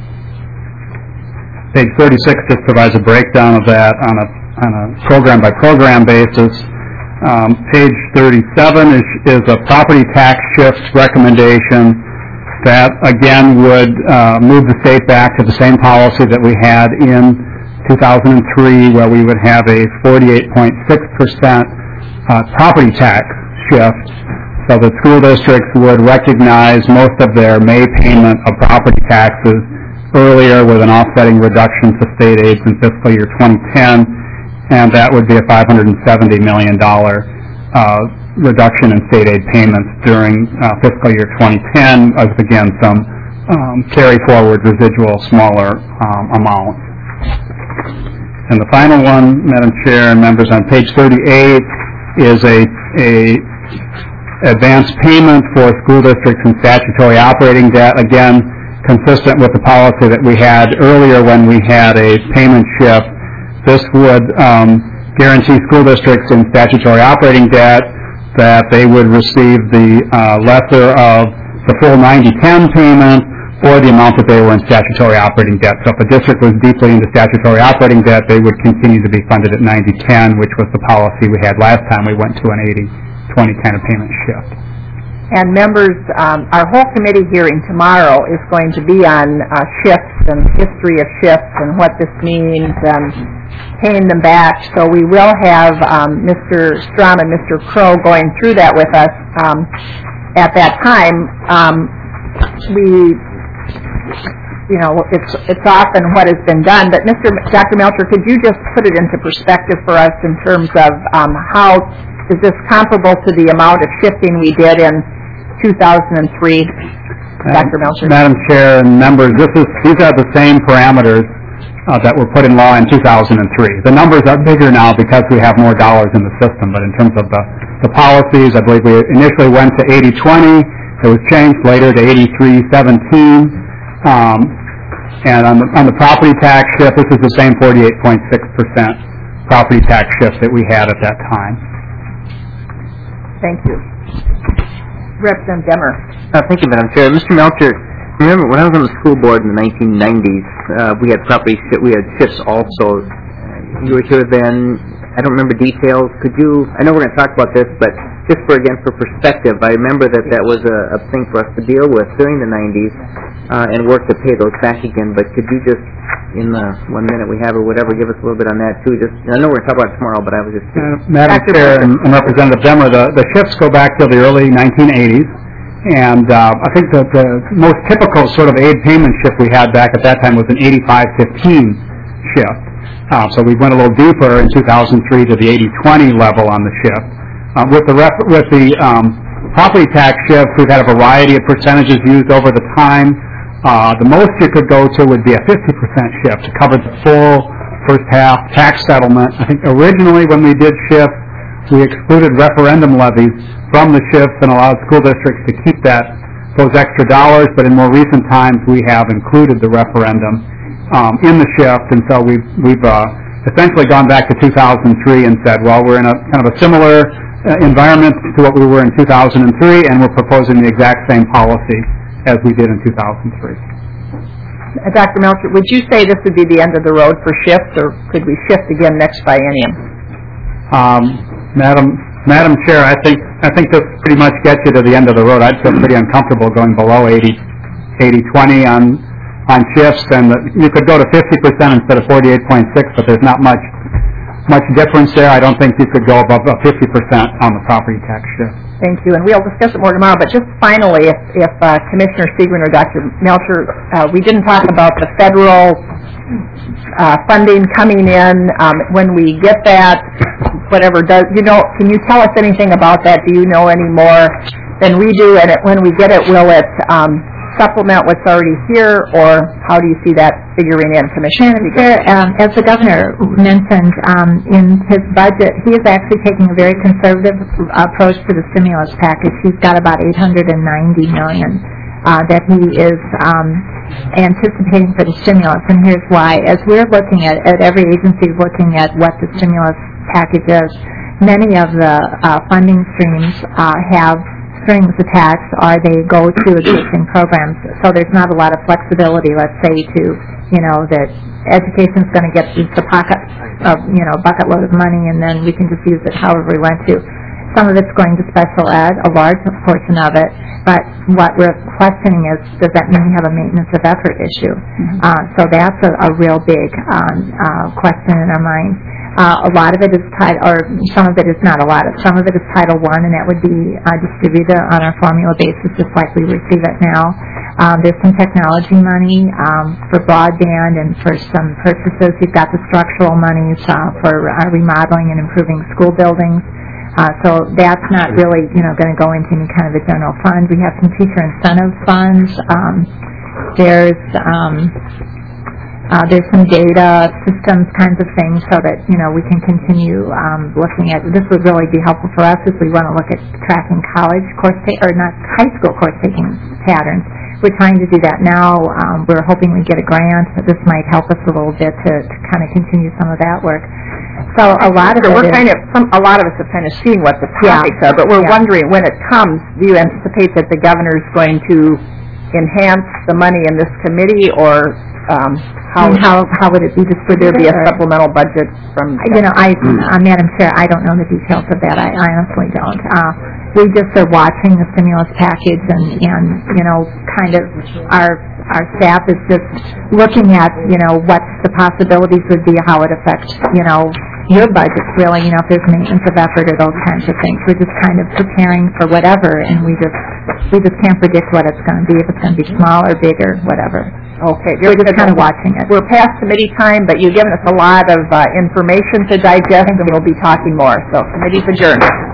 [SPEAKER 5] Page 36 just provides a breakdown of that on a program-by-program basis. Page 37 is a property tax shift recommendation that, again, would move the state back to the same policy that we had in 2003, where we would have a 48.6% property tax shift. So the school districts would recognize most of their May payment of property taxes earlier with an offsetting reduction to state aids in fiscal year 2010, and that would be a $570 million reduction in state aid payments during fiscal year 2010, as again some carry forward residual smaller amounts. And the final one, Madam Chair and members, on page 38 is a advance payment for school districts and statutory operating debt, again consistent with the policy that we had earlier when we had a payment shift. This would guarantee school districts in statutory operating debt that they would receive the lesser of the full 90-10 payment or the amount that they were in statutory operating debt. So if a district was deeply into statutory operating debt, they would continue to be funded at 90-10, which was the policy we had last time we went to an 80-20 kind of payment shift.
[SPEAKER 1] And members, our whole committee hearing tomorrow is going to be on shifts and history of shifts and what this means and paying them back. So we will have Mr. Strom and Mr. Crow going through that with us at that time. It's often what has been done, but Dr. Melcher, could you just put it into perspective for us in terms of how is this comparable to the amount of shifting we did in 2003? Dr. Melcher.
[SPEAKER 5] Madam Chair and members, these are the same parameters that were put in law in 2003. The numbers are bigger now because we have more dollars in the system, but in terms of the policies, I believe we initially went to 80-20. It was changed later to 83-17. And on the property tax shift, this is the same 48.6% property tax shift that we had at that time.
[SPEAKER 1] Thank you. Representative Demmer.
[SPEAKER 14] Thank you, Madam Chair. Mr. Melcher, remember when I was on the school board in the 1990s, we had shifts also. You were here then. I don't remember details. I know we're going to talk about this, but just for perspective, I remember that was a thing for us to deal with during the 90s and work to pay those back again. But could you just, in the 1 minute we have or whatever, give us a little bit on that too? I know we're going to talk about it tomorrow, but I was just...
[SPEAKER 5] Madam Chair and Representative Demmer, the shifts go back to the early 1980s. And I think that the most typical sort of aid payment shift we had back at that time was an 85-15 shift. So we went a little deeper in 2003 to the 80-20 level on the shift. With the property tax shift, we've had a variety of percentages used over the time. The most you could go to would be a 50% shift to cover the full first half tax settlement. I think originally when we did shifts, we excluded referendum levies from the shifts and allowed school districts to keep those extra dollars, but in more recent times we have included the referendum in the shift, and so we've essentially gone back to 2003 and said, well, we're in a kind of a similar environment to what we were in 2003, and we're proposing the exact same policy as we did in 2003.
[SPEAKER 1] Dr. Melcher, would you say this would be the end of the road for shifts, or could we shift again next biennium?
[SPEAKER 5] Madam Chair, I think this pretty much gets you to the end of the road. I'd feel pretty uncomfortable going below 80-20 on shifts, and you could go to 50% instead of 48.6, but there's not much difference there. I don't think you could go above 50% on the property tax shift.
[SPEAKER 1] Thank you, and we'll discuss it more tomorrow. But just finally, if Commissioner Segrin or Dr. Melcher, we didn't talk about the federal funding coming in. When we get that, can you tell us anything about that? Do you know any more than we do? And when we get it, will it supplement what's already here, or how do you see that figuring in, Commissioner?
[SPEAKER 2] As the Governor mentioned in his budget, he is actually taking a very conservative approach to the stimulus package. He's got about $890 million that he is anticipating for the stimulus, and here's why. As we're looking at every agency is looking at what the stimulus package is, many of the funding streams have strings attached, or they go to existing programs. So there's not a lot of flexibility, let's say, that education's going to get a bucket load of money, and then we can just use it however we want to. Some of it's going to special ed, a large portion of it, but what we're questioning is, does that mean we have a maintenance of effort issue? So that's a real big question in our mind. A lot of it is some of it is not a lot. Some of it is Title I, and that would be distributed on a formula basis, just like we receive it now. There's some technology money for broadband and for some purchases. You've got the structural monies for remodeling and improving school buildings. So that's not really, going to go into any kind of a general fund. We have some teacher incentive funds. There's some data systems kinds of things so that, we can continue looking at. This would really be helpful for us if we want to look at tracking college course not high school course taking patterns. We're trying to do that now. We're hoping we get a grant, but this might help us a little bit to kind of continue some of that work. So a lot of
[SPEAKER 1] a lot of us have kind of seen what the topics are, but we're wondering, when it comes, do you anticipate that the Governor is going to enhance the money in this committee, or how would it be distributed? Would there be a supplemental budget from?
[SPEAKER 2] Madam Chair, I don't know the details of that. I honestly don't. We just are watching the stimulus package, and kind of our staff is just looking at what the possibilities would be, how it affects your budgets really. If there's maintenance of effort or those kinds of things. We're just kind of preparing for whatever, and we just can't predict what it's going to be, if it's going to be small or big or whatever.
[SPEAKER 1] Okay.
[SPEAKER 2] We're just kind of watching it.
[SPEAKER 1] We're past committee time, but you've given us a lot of information to digest, and we'll be talking more. So, committee's adjourned.